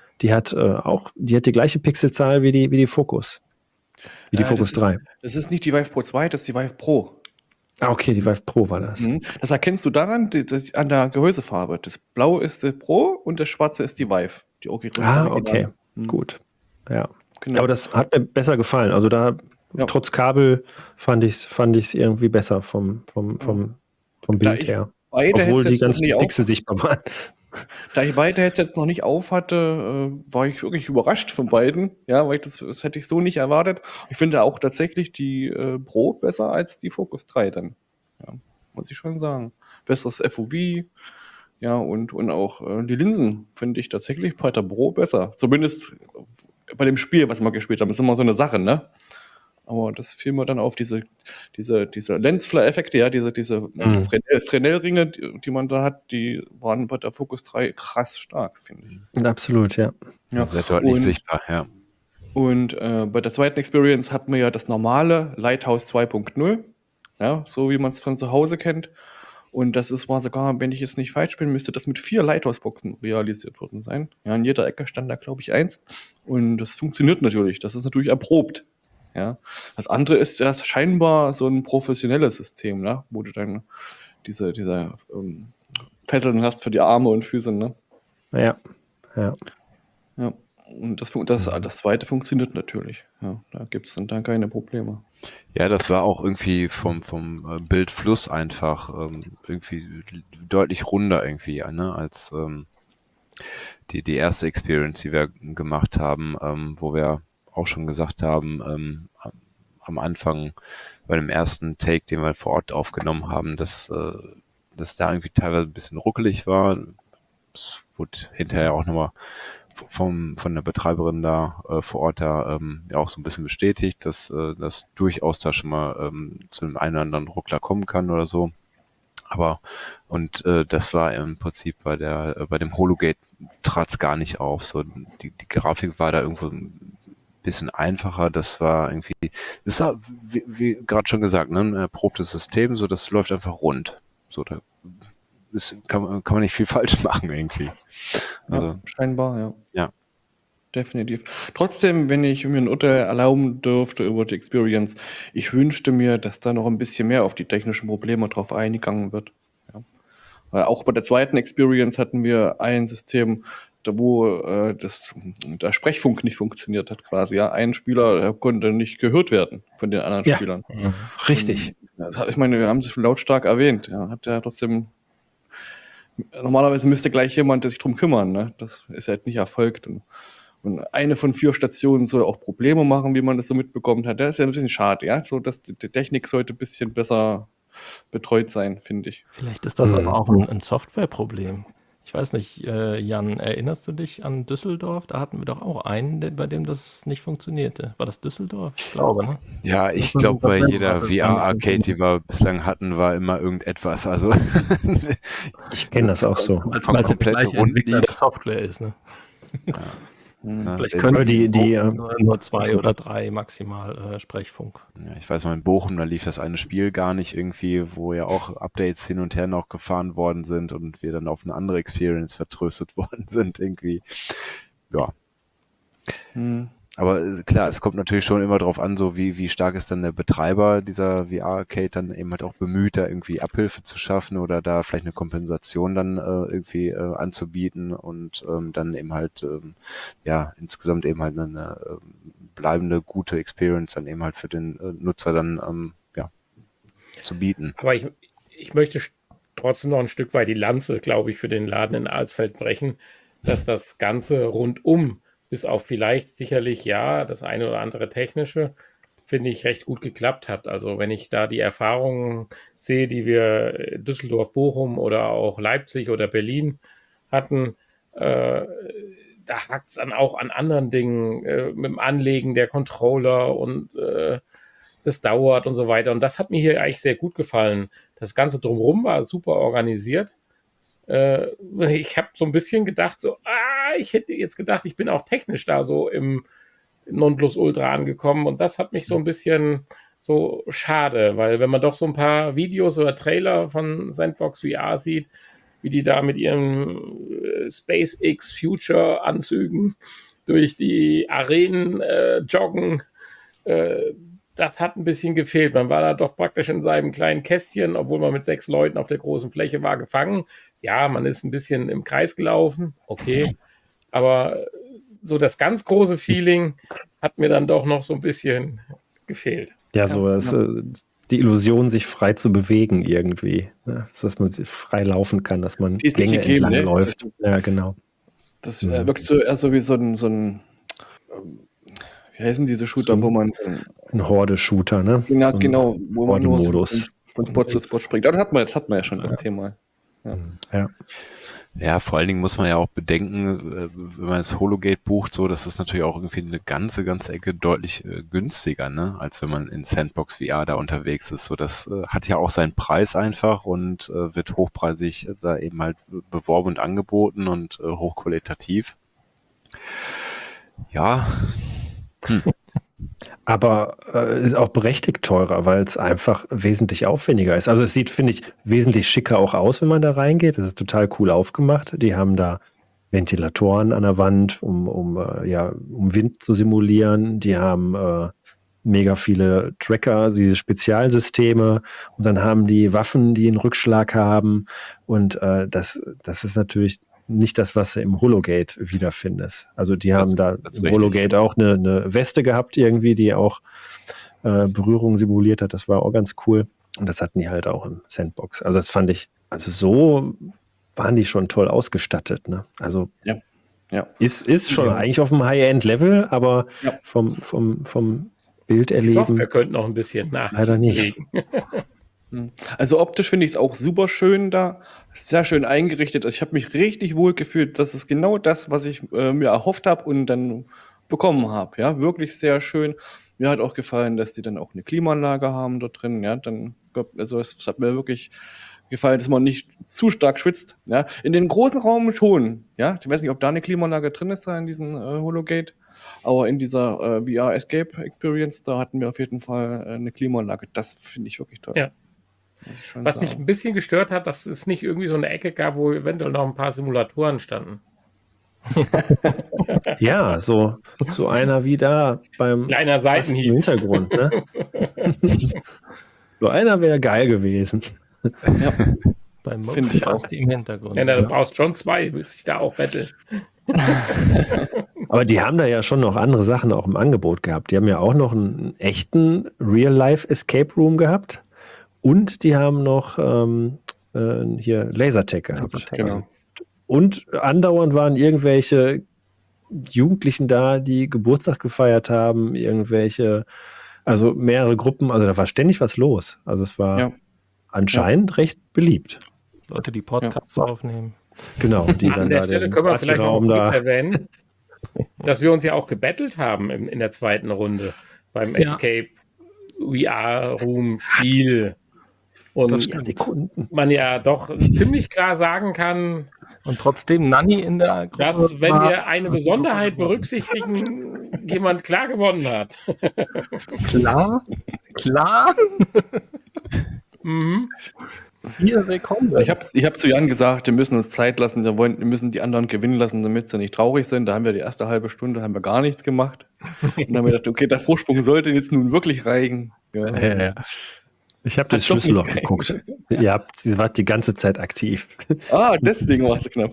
die gleiche Pixelzahl wie die Focus. Wie die Focus 3. Das ist nicht die Vive Pro 2, das ist die Vive Pro. Ah, okay, die Vive Pro war das. Das erkennst du daran, an der Gehäusefarbe. Das Blaue ist die Pro und das Schwarze ist die Vive. Die okay. Gut. Ja. Genau. Aber das hat mir besser gefallen. Also da trotz Kabel fand ich es irgendwie besser vom Bild her. Obwohl die ganzen Pixel sichtbar waren. Da ich beide Headsets noch nicht auf hatte, war ich wirklich überrascht von beiden. Ja, weil das hätte ich so nicht erwartet. Ich finde auch tatsächlich die Pro besser als die Focus 3 dann. Ja, muss ich schon sagen. Besseres FOV. Ja, und auch die Linsen finde ich tatsächlich bei der Pro besser. Zumindest bei dem Spiel, was wir gespielt haben. Das ist immer so eine Sache, ne? Aber das fiel mir dann auf, diese Lensflare-Effekte, ja, diese Fresnel-Ringe, die man da hat, die waren bei der Focus 3 krass stark, finde ich. Absolut, ja. Sehr deutlich sichtbar, ja. Und bei der zweiten Experience hatten wir ja das normale Lighthouse 2.0, ja, so wie man es von zu Hause kennt. Und war sogar, wenn ich jetzt nicht falsch bin, müsste das mit 4 Lighthouse-Boxen realisiert worden sein. Ja, in jeder Ecke stand da, glaube ich, 1. Und das funktioniert natürlich. Das ist natürlich erprobt. Ja. Das andere ist ja scheinbar so ein professionelles System, ne? Wo du dann diese Fesseln hast für die Arme und Füße. Ne? Ja. Und das zweite funktioniert natürlich. Ja, da gibt es dann keine Probleme. Ja, das war auch irgendwie vom Bildfluss einfach irgendwie deutlich runder irgendwie, ne, als die erste Experience, die wir gemacht haben, wo wir auch schon gesagt haben, am Anfang bei dem ersten Take, den wir vor Ort aufgenommen haben, dass da irgendwie teilweise ein bisschen ruckelig war. Das wurde hinterher auch nochmal von der Betreiberin da vor Ort da ja auch so ein bisschen bestätigt, dass das durchaus da schon mal zu einem einen oder anderen Ruckler kommen kann oder so. Aber das war im Prinzip bei dem Hologate trat's gar nicht auf. So die Grafik war da irgendwo ein bisschen einfacher. Das war irgendwie, das ist wie gerade schon gesagt, ne, ein erprobtes System, so das läuft einfach rund. So da kann man nicht viel falsch machen irgendwie. Also, ja, scheinbar, ja. Ja. Definitiv. Trotzdem, wenn ich mir ein Urteil erlauben dürfte über die Experience, ich wünschte mir, dass da noch ein bisschen mehr auf die technischen Probleme drauf eingegangen wird. Ja. Weil auch bei der zweiten Experience hatten wir ein System, wo der Sprechfunk nicht funktioniert hat quasi. Ja. Ein Spieler konnte nicht gehört werden von den anderen Spielern. Richtig. Und, ich meine, wir haben es schon lautstark erwähnt. Ja. Hat ja trotzdem normalerweise müsste gleich jemand sich drum kümmern. Ne? Das ist halt nicht erfolgt. Und eine von 4 Stationen soll auch Probleme machen, wie man das so mitbekommen hat. Das ist ja ein bisschen schade, ja. So, dass die Technik sollte ein bisschen besser betreut sein, finde ich. Vielleicht ist das aber auch ein Softwareproblem. Ich weiß nicht, Jan, erinnerst du dich an Düsseldorf? Da hatten wir doch auch einen, bei dem das nicht funktionierte. War das Düsseldorf? Ich glaube, ne? Ja, ich glaube, bei jeder VR-Arcade, die wir bislang hatten, war immer irgendetwas. Also Ich kenne das auch so. Als Komplette der gleiche Runden Entwickler lief. der Software ist, ne? Ja, Vielleicht in- können die nur 2 oder 3 maximal Sprechfunk. Ja, ich weiß noch, in Bochum, da lief das eine Spiel gar nicht irgendwie, wo ja auch Updates hin und her noch gefahren worden sind und wir dann auf eine andere Experience vertröstet worden sind irgendwie. Ja. Aber klar, es kommt natürlich schon immer darauf an, so wie stark ist dann der Betreiber dieser VR-Arcade dann eben halt auch bemüht, da irgendwie Abhilfe zu schaffen oder da vielleicht eine Kompensation dann irgendwie anzubieten und dann eben halt ja insgesamt eben halt eine bleibende gute Experience dann eben halt für den Nutzer dann ja zu bieten. Aber ich möchte trotzdem noch ein Stück weit die Lanze, glaube ich, für den Laden in Alsfeld brechen, dass das Ganze rundum, bis auf vielleicht sicherlich ja das eine oder andere Technische, finde ich, recht gut geklappt hat. Also wenn ich da die Erfahrungen sehe, die wir Düsseldorf, Bochum oder auch Leipzig oder Berlin hatten, da hakt es dann auch an anderen Dingen, mit dem Anlegen der Controller und das dauert und so weiter. Und das hat mir hier eigentlich sehr gut gefallen. Das Ganze drumherum war super organisiert. Ich habe so ein bisschen gedacht, ich hätte jetzt gedacht, ich bin auch technisch da so im Nonplusultra angekommen. Und das hat mich so ein bisschen so schade, weil wenn man doch so ein paar Videos oder Trailer von Sandbox VR sieht, wie die da mit ihren SpaceX Future Anzügen durch die Arenen joggen, das hat ein bisschen gefehlt. Man war da doch praktisch in seinem kleinen Kästchen, obwohl man mit 6 Leuten auf der großen Fläche war, gefangen. Ja, man ist ein bisschen im Kreis gelaufen, okay. Aber so das ganz große Feeling hat mir dann doch noch so ein bisschen gefehlt. Ja, so die Illusion, sich frei zu bewegen irgendwie. Ne? Dass man frei laufen kann, dass man Die ist nicht Gänge gegeben, entlang ne? läuft. Ja, genau. Das wirkt so eher so wie so ein wie heißen diese Shooter, So wo man ein Horde-Shooter, ne? genau, So ein genau, wo man nur Horde-Modus. von Spot zu Spot springt. Das hat man ja schon, das Thema. Ja. Ja, vor allen Dingen muss man ja auch bedenken, wenn man das Hologate bucht, so, das ist natürlich auch irgendwie eine ganze Ecke deutlich günstiger, ne, als wenn man in Sandbox VR da unterwegs ist. So, das hat ja auch seinen Preis einfach und wird hochpreisig da eben halt beworben und angeboten und hochqualitativ. Ja. Aber ist auch berechtigt teurer, weil es einfach wesentlich aufwendiger ist. Also es sieht, finde ich, wesentlich schicker auch aus, wenn man da reingeht. Das ist total cool aufgemacht. Die haben da Ventilatoren an der Wand, um Wind zu simulieren. Die haben mega viele Tracker, diese Spezialsysteme. Und dann haben die Waffen, die einen Rückschlag haben. Und das ist natürlich nicht das, was du im Hologate wiederfindest. Also die haben da im Hologate auch eine Weste gehabt irgendwie, die auch Berührung simuliert hat. Das war auch ganz cool. Und das hatten die halt auch im Sandbox. Also das fand ich, also so waren die schon toll ausgestattet. Ne? Also Ja. ist schon eigentlich auf dem High-End-Level, aber vom Die Bilderleben Software könnte noch ein bisschen leider nicht. Also optisch finde ich es auch super schön da, sehr schön eingerichtet. Also ich habe mich richtig wohl gefühlt. Das ist genau das, was ich mir erhofft habe und dann bekommen habe. Ja, wirklich sehr schön. Mir hat auch gefallen, dass die dann auch eine Klimaanlage haben dort drin. Ja, also es hat mir wirklich gefallen, dass man nicht zu stark schwitzt. Ja, in den großen Raum schon. Ja, ich weiß nicht, ob da eine Klimaanlage drin ist in diesem Hologate. Aber in dieser VR Escape Experience, da hatten wir auf jeden Fall eine Klimaanlage. Das finde ich wirklich toll. Ja. Was mich ein bisschen gestört hat, dass es nicht irgendwie so eine Ecke gab, wo eventuell noch ein paar Simulatoren standen. Ja, so einer wie da beim Kleiner Basten im Seitenhieb. Hintergrund. Ne? So einer wäre geil gewesen. Beim Finde ich auch. im Hintergrund. Ja, du brauchst schon 2, willst dich da auch betteln. Aber die haben da ja schon noch andere Sachen auch im Angebot gehabt. Die haben ja auch noch einen echten Real-Life Escape Room gehabt und die haben noch hier Lasertag gehabt. Genau. Und andauernd waren irgendwelche Jugendlichen da, die Geburtstag gefeiert haben, also mehrere Gruppen, also da war ständig was los. Also es war anscheinend recht beliebt. Leute, die Podcasts aufnehmen. Genau, die An dann der da Stelle den können wir vielleicht noch Partyraum mal kurz da. erwähnen, dass wir uns ja auch gebettelt haben in der zweiten Runde beim Escape VR Room Spiel. Und Sekunden. man ja doch ziemlich klar sagen kann, Und trotzdem Nanni in der Gruppe. dass, wenn war- wir eine Besonderheit berücksichtigen, jemand klar gewonnen hat. Klar. Mhm. 4 Sekunden. Ich hab zu Jan gesagt, wir müssen uns Zeit lassen, wir müssen die anderen gewinnen lassen, damit sie nicht traurig sind. Da haben wir die erste halbe Stunde haben wir gar nichts gemacht. Und dann haben wir gedacht, okay, der Vorsprung sollte jetzt nun wirklich reichen. Ja. Ja. Ich habe das Schlüsselloch geguckt. Ihr wart die ganze Zeit aktiv. Ah, deswegen war es so knapp.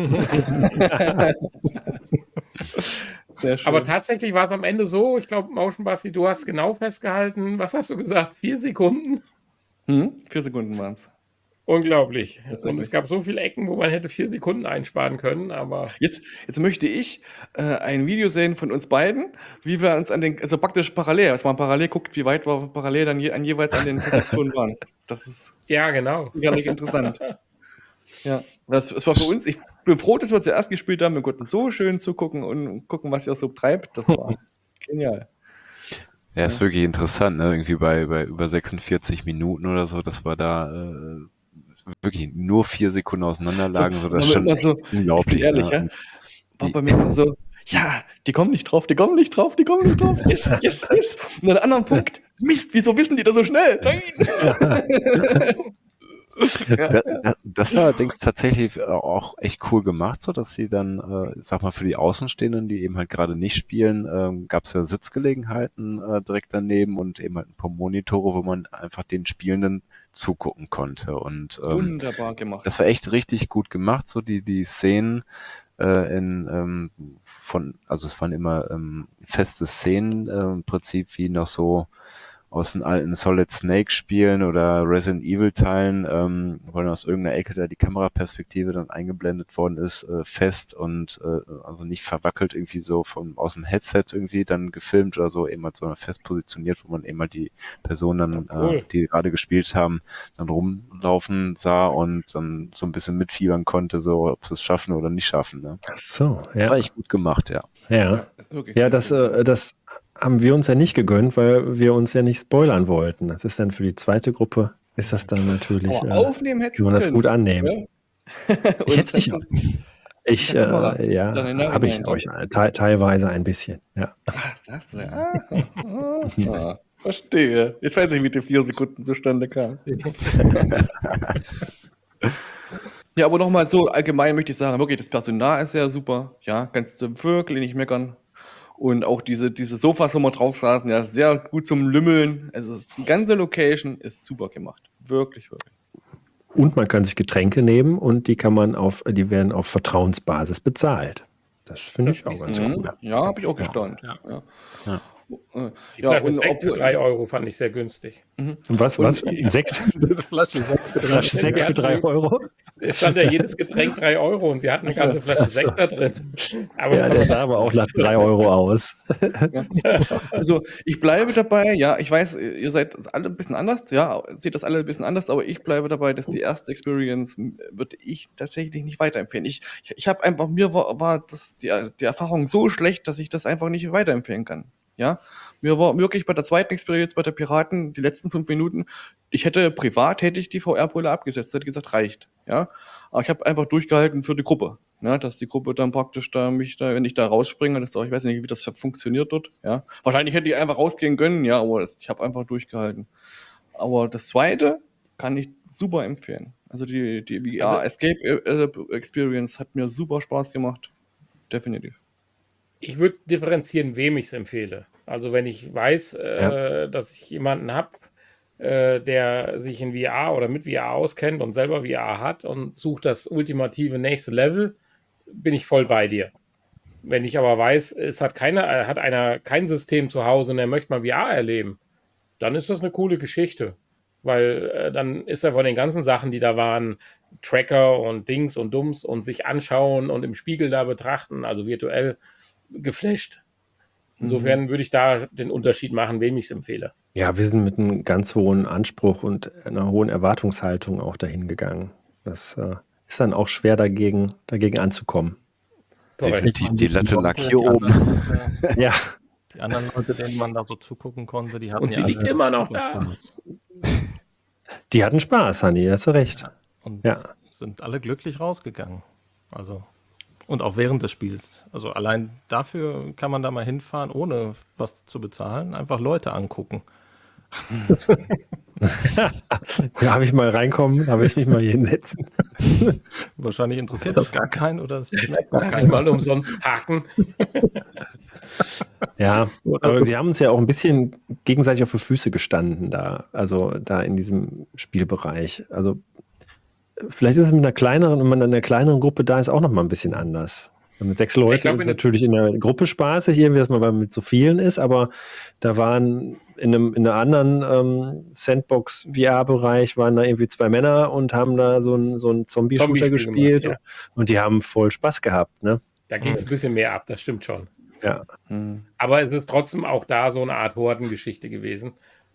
Sehr schön. Aber tatsächlich war es am Ende so, ich glaube, Motion Basti, du hast genau festgehalten, was hast du gesagt? 4 Sekunden? 4 Sekunden waren es. Unglaublich. Tatsächlich. Und es gab so viele Ecken, wo man hätte 4 Sekunden einsparen können, aber Jetzt möchte ich ein Video sehen von uns beiden, wie wir uns also praktisch parallel, dass man parallel guckt, wie weit wir parallel dann jeweils an den Positionen waren. Das ist ja, genau. gar nicht interessant. Ja, das war für uns, ich bin froh, dass wir zuerst gespielt haben, wir konnten so schön zugucken und gucken, was ihr so treibt. Das war genial. Ja, ist wirklich interessant, ne? Irgendwie bei über 46 Minuten oder so, dass wir da wirklich nur 4 Sekunden auseinander lagen, so, das ist schon so, unglaublich. Ehrlich, Ne? war bei mir immer so, ja, die kommen nicht drauf. Yes. Und an einem anderen Punkt, Mist, wieso wissen die das so schnell? Nein! Das war allerdings tatsächlich auch echt cool gemacht, so dass sie dann, sag mal, für die Außenstehenden, die eben halt gerade nicht spielen, gab es ja Sitzgelegenheiten direkt daneben und eben halt ein paar Monitore, wo man einfach den Spielenden zugucken konnte. Und Wunderbar gemacht. das war echt richtig gut gemacht, so die Szenen also es waren immer feste Szenen, im Prinzip wie noch so aus den alten Solid Snake Spielen oder Resident Evil Teilen, wo dann aus irgendeiner Ecke da die Kameraperspektive dann eingeblendet worden ist, fest und also nicht verwackelt irgendwie so aus dem Headset irgendwie dann gefilmt oder so, eben halt so fest positioniert, wo man eben halt die Personen dann, die gerade gespielt haben, dann rumlaufen sah und dann so ein bisschen mitfiebern konnte, so ob sie es schaffen oder nicht schaffen. Ne? Ach so, Das ja. war echt gut gemacht, ja. Ja, Wirklich ja, sehr das haben wir uns ja nicht gegönnt, weil wir uns ja nicht spoilern wollten. Das ist dann für die zweite Gruppe, ist das dann natürlich, Aber aufnehmen hättest kann man du das können. gut annehmen. Ich hätte es nicht. Habe ich euch teilweise ein bisschen. Ja. Sagst du, verstehe. Jetzt weiß ich, wie die 4 Sekunden zustande kamen. Ja, aber nochmal so allgemein möchte ich sagen, wirklich, das Personal ist sehr super. Ja, kannst du wirklich nicht meckern. Und auch diese Sofas, wo wir drauf saßen, ja, sehr gut zum Lümmeln. Also die ganze Location ist super gemacht. Wirklich, wirklich. Und man kann sich Getränke nehmen und die werden auf Vertrauensbasis bezahlt. Das finde ich auch ganz cool. Ja, habe ich auch gestaunt. Ja. Ja. Die Flasche Sekt für 3 Euro fand ich sehr günstig. Und was? Sekt? Flasche Sekt für 3 Euro? Es stand ja jedes Getränk 3 Euro und sie hatten eine ganze Flasche Sekt da drin. Aber Ja, der sah aber auch nach 3 Euro aus. Also ich bleibe dabei, ja, ich weiß, ihr seid alle ein bisschen anders, ja, seht das alle ein bisschen anders, aber ich bleibe dabei, dass die erste Experience würde ich tatsächlich nicht weiterempfehlen. Ich habe einfach, mir war das die Erfahrung so schlecht, dass ich das einfach nicht weiterempfehlen kann. Ja, mir war wirklich bei der zweiten Experience bei der Piraten die letzten 5 Minuten, hätte ich die VR-Brille abgesetzt, hätte gesagt, reicht. Ja, aber ich habe einfach durchgehalten für die Gruppe. Ja, dass die Gruppe dann praktisch wenn ich da rausspringe, ich weiß nicht, wie das funktioniert dort. Ja, wahrscheinlich hätte ich einfach rausgehen können, ja, aber ich habe einfach durchgehalten. Aber das zweite kann ich super empfehlen. Also die VR Escape Experience hat mir super Spaß gemacht. Definitiv. Ich würde differenzieren, wem ich es empfehle. Also wenn ich weiß, dass ich jemanden habe, der sich in VR oder mit VR auskennt und selber VR hat und sucht das ultimative nächste Level, bin ich voll bei dir. Wenn ich aber weiß, es hat einer kein System zu Hause und er möchte mal VR erleben, dann ist das eine coole Geschichte. Weil dann ist er von den ganzen Sachen, die da waren, Tracker und Dings und Dums und sich anschauen und im Spiegel da betrachten, also virtuell, geflasht. Insofern würde ich da den Unterschied machen, wem ich es empfehle. Ja, wir sind mit einem ganz hohen Anspruch und einer hohen Erwartungshaltung auch dahin gegangen. Das ist dann auch schwer dagegen anzukommen. Definitiv, die Latte lag hier oben. Ja. Die anderen Leute, denen man da so zugucken konnte, die hatten Und sie liegt immer noch da. Spaß. Die hatten Spaß, Hanni, hast du recht. Und Ja. sind alle glücklich rausgegangen. Also, und auch während des Spiels. Also allein dafür kann man da mal hinfahren, ohne was zu bezahlen. Einfach Leute angucken. Darf ich mal reinkommen? Darf ich mich mal hier hinsetzen? Wahrscheinlich interessiert das gar keinen oder es merkt gar Kann ich keiner. mal umsonst parken. Ja, aber wir haben uns ja auch ein bisschen gegenseitig auf die Füße gestanden da, also da in diesem Spielbereich. Also vielleicht ist es mit einer kleineren, wenn man in einer kleineren Gruppe da ist, auch noch mal ein bisschen anders. Mit 6 Leuten glaub, ist es in der- natürlich in der Gruppe spaßig, irgendwie, dass man mit so vielen ist, aber da waren in einer anderen Sandbox-VR-Bereich waren da irgendwie 2 Männer und haben da so einen Zombie-Shooter Zombie-Spiel gespielt gemacht, und die haben voll Spaß gehabt, ne? Da ging es ein bisschen mehr ab, das stimmt schon. Ja. Aber es ist trotzdem auch da so eine Art Hordengeschichte gewesen.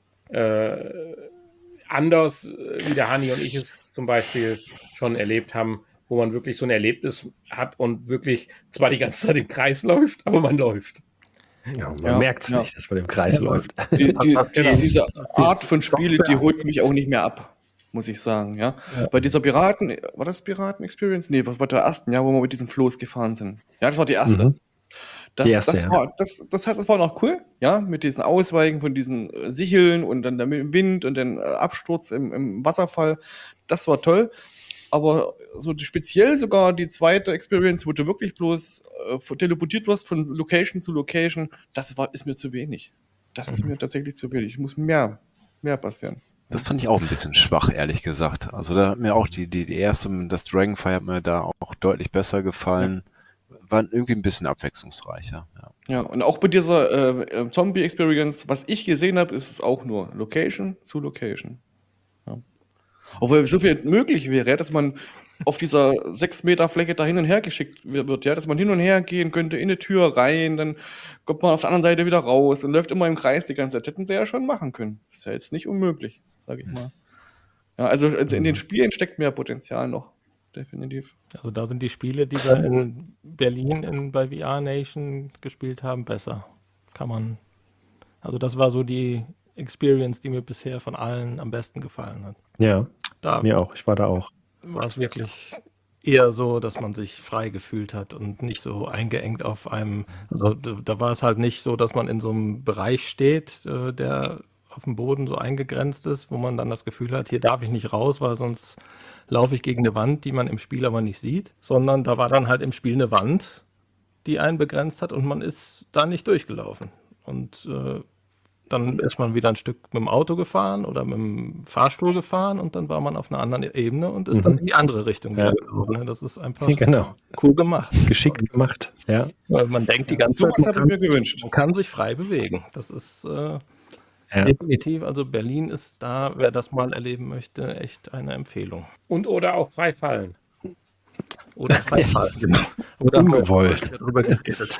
Anders, wie der Hani und ich es zum Beispiel schon erlebt haben, wo man wirklich so ein Erlebnis hat und wirklich zwar die ganze Zeit im Kreis läuft, aber man läuft. Ja, man Ja, merkt es ja. nicht, dass man im Kreis läuft. Diese Art von Spiele, die holt mich auch nicht mehr ab, muss ich sagen. Ja? Bei dieser war das Piraten-Experience? Nee, was war der ersten, ja, wo wir mit diesen Floß gefahren sind. Ja, das war die erste. Mhm. Die erste, das ja. war noch cool, ja, mit diesen Ausweichen von diesen Sicheln und dann mit dem Wind und den Absturz im Wasserfall. Das war toll. Aber so speziell sogar die zweite Experience, wo du wirklich bloß teleportiert wirst von Location zu Location, ist mir zu wenig. Das ist mir tatsächlich zu wenig. Muss mehr passieren. Das fand ich auch ein bisschen schwach, ehrlich gesagt. Also da hat mir auch die erste, das Dragonfire hat mir da auch deutlich besser gefallen. War irgendwie ein bisschen abwechslungsreicher. Ja. Ja, und auch bei dieser Zombie-Experience, was ich gesehen habe, ist es auch nur Location zu Location. Ja. Obwohl so viel möglich wäre, dass man auf dieser 6 Meter Fläche da hin und her geschickt wird, ja, dass man hin und her gehen könnte, in eine Tür rein, dann kommt man auf der anderen Seite wieder raus und läuft immer im Kreis die ganze Zeit. Hätten sie ja schon machen können. Ist ja jetzt nicht unmöglich, sage ich mal. Ja, also in den Spielen steckt mehr Potenzial noch. Definitiv. Also da sind die Spiele, die wir in Berlin bei VR Nation gespielt haben, besser. Also das war so die Experience, die mir bisher von allen am besten gefallen hat. Ja, Da mir auch. Ich war da auch. war es wirklich eher so, dass man sich frei gefühlt hat und nicht so eingeengt auf einem. Also da war es halt nicht so, dass man in so einem Bereich steht, der auf dem Boden so eingegrenzt ist, wo man dann das Gefühl hat, hier darf ich nicht raus, weil sonst laufe ich gegen eine Wand, die man im Spiel aber nicht sieht, sondern da war dann halt im Spiel eine Wand, die einen begrenzt hat und man ist da nicht durchgelaufen. Und dann ist man wieder ein Stück mit dem Auto gefahren oder mit dem Fahrstuhl gefahren und dann war man auf einer anderen Ebene und ist dann in die andere Richtung wieder gelaufen. Ne? Das ist einfach Genau. cool gemacht. Geschickt gemacht. Ja. Weil man denkt die ganze Sowas Zeit, habe ich mir gewünscht. man kann sich frei bewegen. Das ist definitiv, also Berlin ist da, wer das mal erleben möchte, echt eine Empfehlung. Und oder auch frei fallen. Oder Freifall, genau. Oder Ungewollt. haben wir darüber geredet.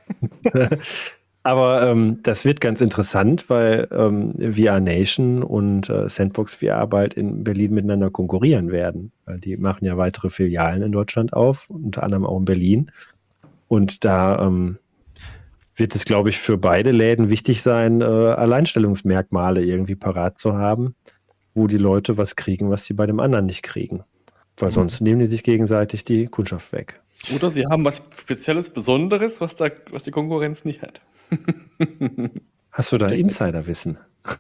Aber das wird ganz interessant, weil VR Nation und Sandbox VR bald in Berlin miteinander konkurrieren werden. Weil die machen ja weitere Filialen in Deutschland auf, unter anderem auch in Berlin. Und da wird es, glaube ich, für beide Läden wichtig sein, Alleinstellungsmerkmale irgendwie parat zu haben, wo die Leute was kriegen, was sie bei dem anderen nicht kriegen. Weil sonst nehmen die sich gegenseitig die Kundschaft weg. Oder sie haben was Spezielles, Besonderes, was die Konkurrenz nicht hat. Hast du da Insiderwissen?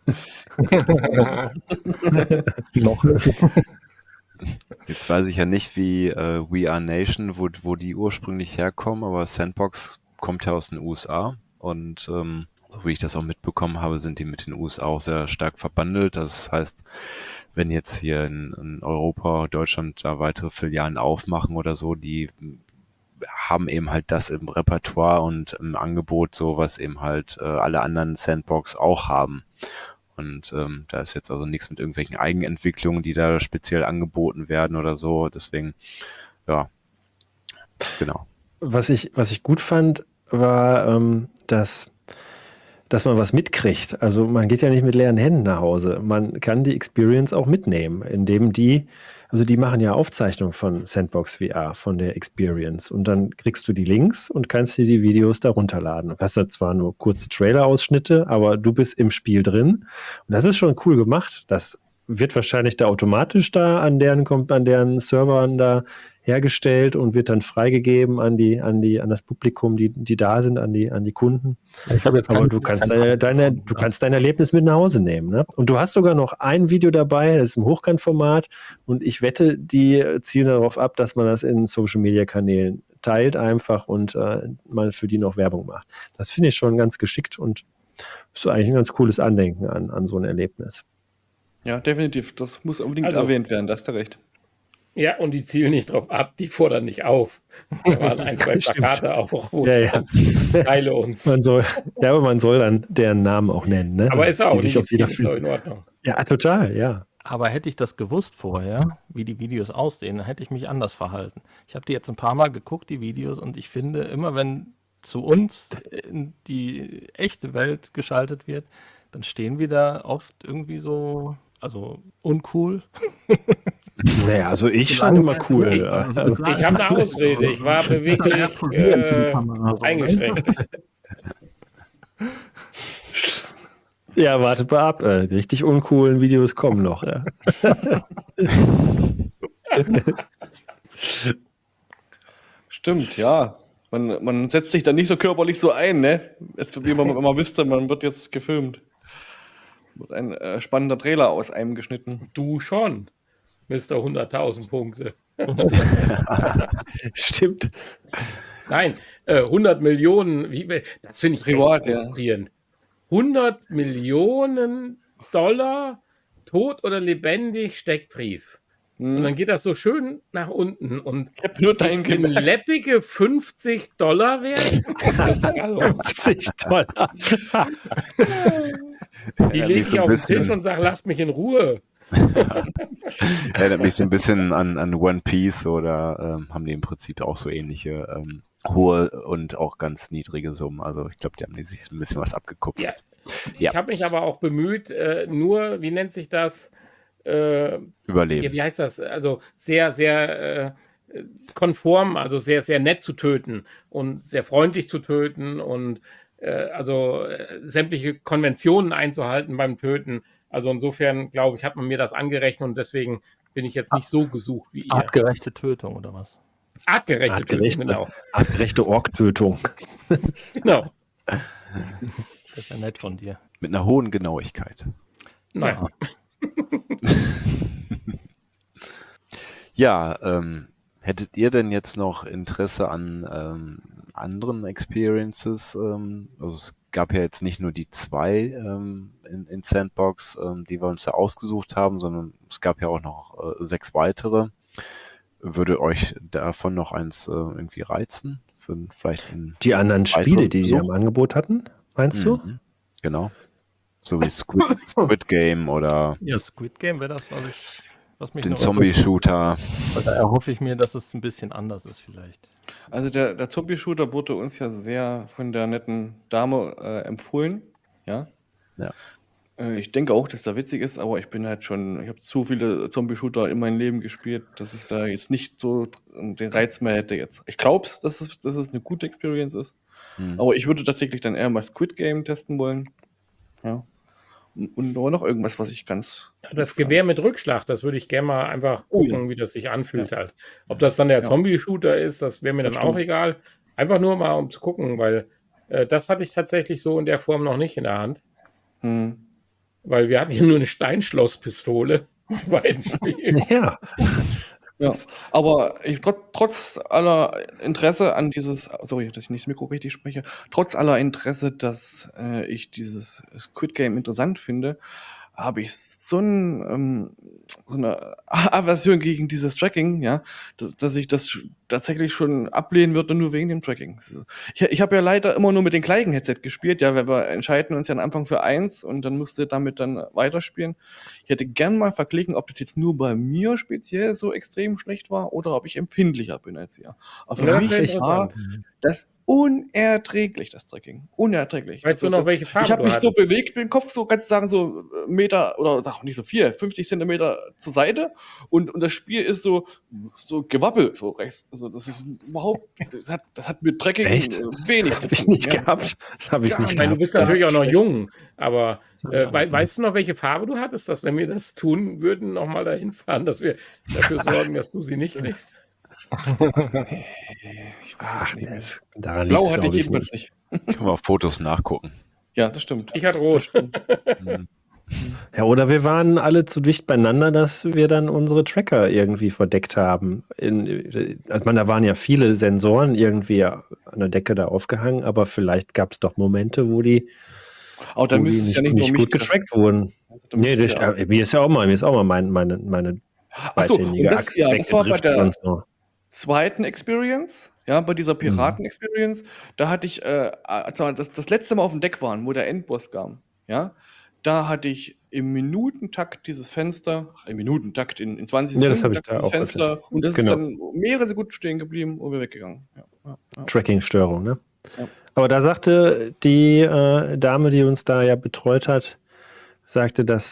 Noch nicht. Jetzt weiß ich ja nicht, wie VR Nation, wo die ursprünglich herkommen, aber Sandbox kommt ja aus den USA und so wie ich das auch mitbekommen habe, sind die mit den USA auch sehr stark verbandelt. Das heißt, wenn jetzt hier in Europa, Deutschland da weitere Filialen aufmachen oder so, die haben eben halt das im Repertoire und im Angebot so, was eben halt alle anderen Sandbox auch haben. Und da ist jetzt also nichts mit irgendwelchen Eigenentwicklungen, die da speziell angeboten werden oder so. Deswegen, ja, genau. Was ich gut fand, war, dass dass man was mitkriegt. Also man geht ja nicht mit leeren Händen nach Hause. Man kann die Experience auch mitnehmen, indem die machen ja Aufzeichnungen von Sandbox VR, von der Experience. Und dann kriegst du die Links und kannst dir die Videos da runterladen. Du hast ja zwar nur kurze Trailer-Ausschnitte, aber du bist im Spiel drin. Und das ist schon cool gemacht. Das wird wahrscheinlich da automatisch da an deren Servern da hergestellt und wird dann freigegeben an das Publikum, die da sind, an die Kunden. Ich habe jetzt Aber du kannst dein Erlebnis mit nach Hause nehmen. Ne? Und du hast sogar noch ein Video dabei, das ist im Hochkantformat und ich wette, die zielen darauf ab, dass man das in Social-Media-Kanälen teilt einfach und mal für die noch Werbung macht. Das finde ich schon ganz geschickt und ist eigentlich ein ganz cooles Andenken an so ein Erlebnis. Ja, definitiv. Das muss unbedingt erwähnt werden, da hast du recht. Ja, und die zielen nicht drauf ab, die fordern nicht auf. Da waren ein, zwei Plakate auch, wo teile uns. Aber man soll dann deren Namen auch nennen. Ne? Aber ist auch nicht ist auch in Ordnung. Ja, total, ja. Aber hätte ich das gewusst vorher, wie die Videos aussehen, dann hätte ich mich anders verhalten. Ich habe die jetzt ein paar Mal geguckt, die Videos, und ich finde, immer wenn zu uns in die echte Welt geschaltet wird, dann stehen wir da oft irgendwie so, also uncool. Naja, also ich stand immer cool. Ich habe eine Ausrede, ich war beweglich eingeschränkt. Ja, wartet mal ab. Richtig uncoolen Videos kommen noch. Ja. Stimmt, ja. Man setzt sich da nicht so körperlich so ein, ne? Jetzt, wie man immer wüsste, man wird jetzt gefilmt. Wird ein spannender Trailer aus einem geschnitten. Du schon, Mr. 100.000 Punkte. Stimmt. Nein, 100 Millionen, das finde ich Privat, frustrierend. 100 Millionen $, tot oder lebendig, Steckbrief. Und dann geht das so schön nach unten und ich habe nur dein läppige $50 wert. $50. Die lege ich auf den Tisch und sage, lasst mich in Ruhe. Erinnert mich so ein bisschen an One Piece oder haben die im Prinzip auch so ähnliche hohe und auch ganz niedrige Summen. Also ich glaube, die haben sich ein bisschen was abgeguckt. Ja. Ich habe mich aber auch bemüht, nur, wie nennt sich das? Überleben. Wie heißt das? Also sehr, sehr konform, also sehr, sehr nett zu töten und sehr freundlich zu töten und sämtliche Konventionen einzuhalten beim Töten. Also insofern, glaube ich, hat man mir das angerechnet und deswegen bin ich jetzt nicht so gesucht wie ihr. Artgerechte Tötung oder was? Artgerechte Tötung, genau. Artgerechte Ork-Tötung. Genau. Das ist ja nett von dir. Mit einer hohen Genauigkeit. Nein. Ja, hättet ihr denn jetzt noch Interesse an anderen Experiences? Also es gab ja jetzt nicht nur die 2 in Sandbox, die wir uns da ausgesucht haben, sondern es gab ja auch noch 6 weitere. Würde euch davon noch eins irgendwie reizen? Für vielleicht die anderen Spiele, die im Angebot hatten, meinst du? Genau. So wie Squid Game oder ja, Squid Game wäre das, was mich den Zombie-Shooter. Da erhoffe ich mir, dass es ein bisschen anders ist vielleicht. Also der Zombie-Shooter wurde uns ja sehr von der netten Dame empfohlen. Ja. Ich denke auch, dass der witzig ist, aber ich habe zu viele Zombie-Shooter in meinem Leben gespielt, dass ich da jetzt nicht so den Reiz mehr hätte jetzt. Ich glaube, dass es eine gute Experience ist, aber ich würde tatsächlich dann eher mal Squid Game testen wollen. Ja. Und noch irgendwas, was ich ganz... Das Gewehr mit Rückschlag, das würde ich gerne mal einfach gucken, wie das sich anfühlt halt. Ob das dann der Zombie-Shooter ist, das wäre mir dann auch egal. Einfach nur mal, um zu gucken, weil das hatte ich tatsächlich so in der Form noch nicht in der Hand. Weil wir hatten hier nur eine Steinschlosspistole im zweiten Spiel. Ja. Ja, aber trotz aller Interesse an dieses, sorry, dass ich nicht das Mikro richtig spreche, trotz aller Interesse, dass ich dieses Squid Game interessant finde, habe ich so eine Aversion gegen dieses Tracking, ja, dass ich das tatsächlich schon ablehnen würde, nur wegen dem Tracking. Ich habe ja leider immer nur mit dem gleichen Headset gespielt, ja, weil wir entscheiden uns ja am Anfang für 1 und dann musste damit dann weiterspielen. Ich hätte gern mal verglichen, ob das jetzt nur bei mir speziell so extrem schlecht war oder ob ich empfindlicher bin als ihr. Aber für mich war das unerträglich, das Tracking. Unerträglich. Weißt du noch, welche Farbe ich habe du mich so hattest? bewegt mit dem Kopf, so kannst du sagen, so Meter oder sag nicht so viel, 50 Zentimeter zur Seite und das Spiel ist so gewappelt, so rechts. Also das ist überhaupt, das hat mit Tracking Echt? wenig Habe ich nicht ja. gehabt. Habe ich Gar nicht Ich meine, du gehabt. bist natürlich auch noch jung, aber Ja. weißt du noch, welche Farbe du hattest, dass wenn wir das tun würden, nochmal dahin fahren, dass wir dafür sorgen, dass du sie nicht kriegst? Ich weiß nicht mehr. Daran Blau liegt's, hatte ich glaube ich, jedenfalls nicht. nicht. Können wir auf Fotos nachgucken. Ja, das stimmt. Ich hatte rot. Mhm. Ja, oder wir waren alle zu dicht beieinander, dass wir dann unsere Tracker irgendwie verdeckt haben. Da waren ja viele Sensoren irgendwie an der Decke da aufgehangen, aber vielleicht gab es doch Momente, wo die, Aber dann wo die müsste es ja nicht nicht nur mich gut getrackt wurden. Dann Nee, müsste das, es ja- mir ist ja auch mal meine Achso, beidhändige und das, Axt ja, das war bei weggedriftet der und so. zweiten Experience, ja, bei dieser Piraten-Experience, da hatte ich, also das letzte Mal auf dem Deck waren, wo der Endboss kam, ja, da hatte ich im Minutentakt dieses Fenster, im Minutentakt, in 20 Ja, das Sekunden habe ich da dieses auch Fenster, öfters. und das Genau. ist dann mehrere Sekunden stehen geblieben und wir weggegangen. Ja. Tracking-Störung, ne? Ja. Aber da sagte die Dame, die uns da ja betreut hat, sagte, dass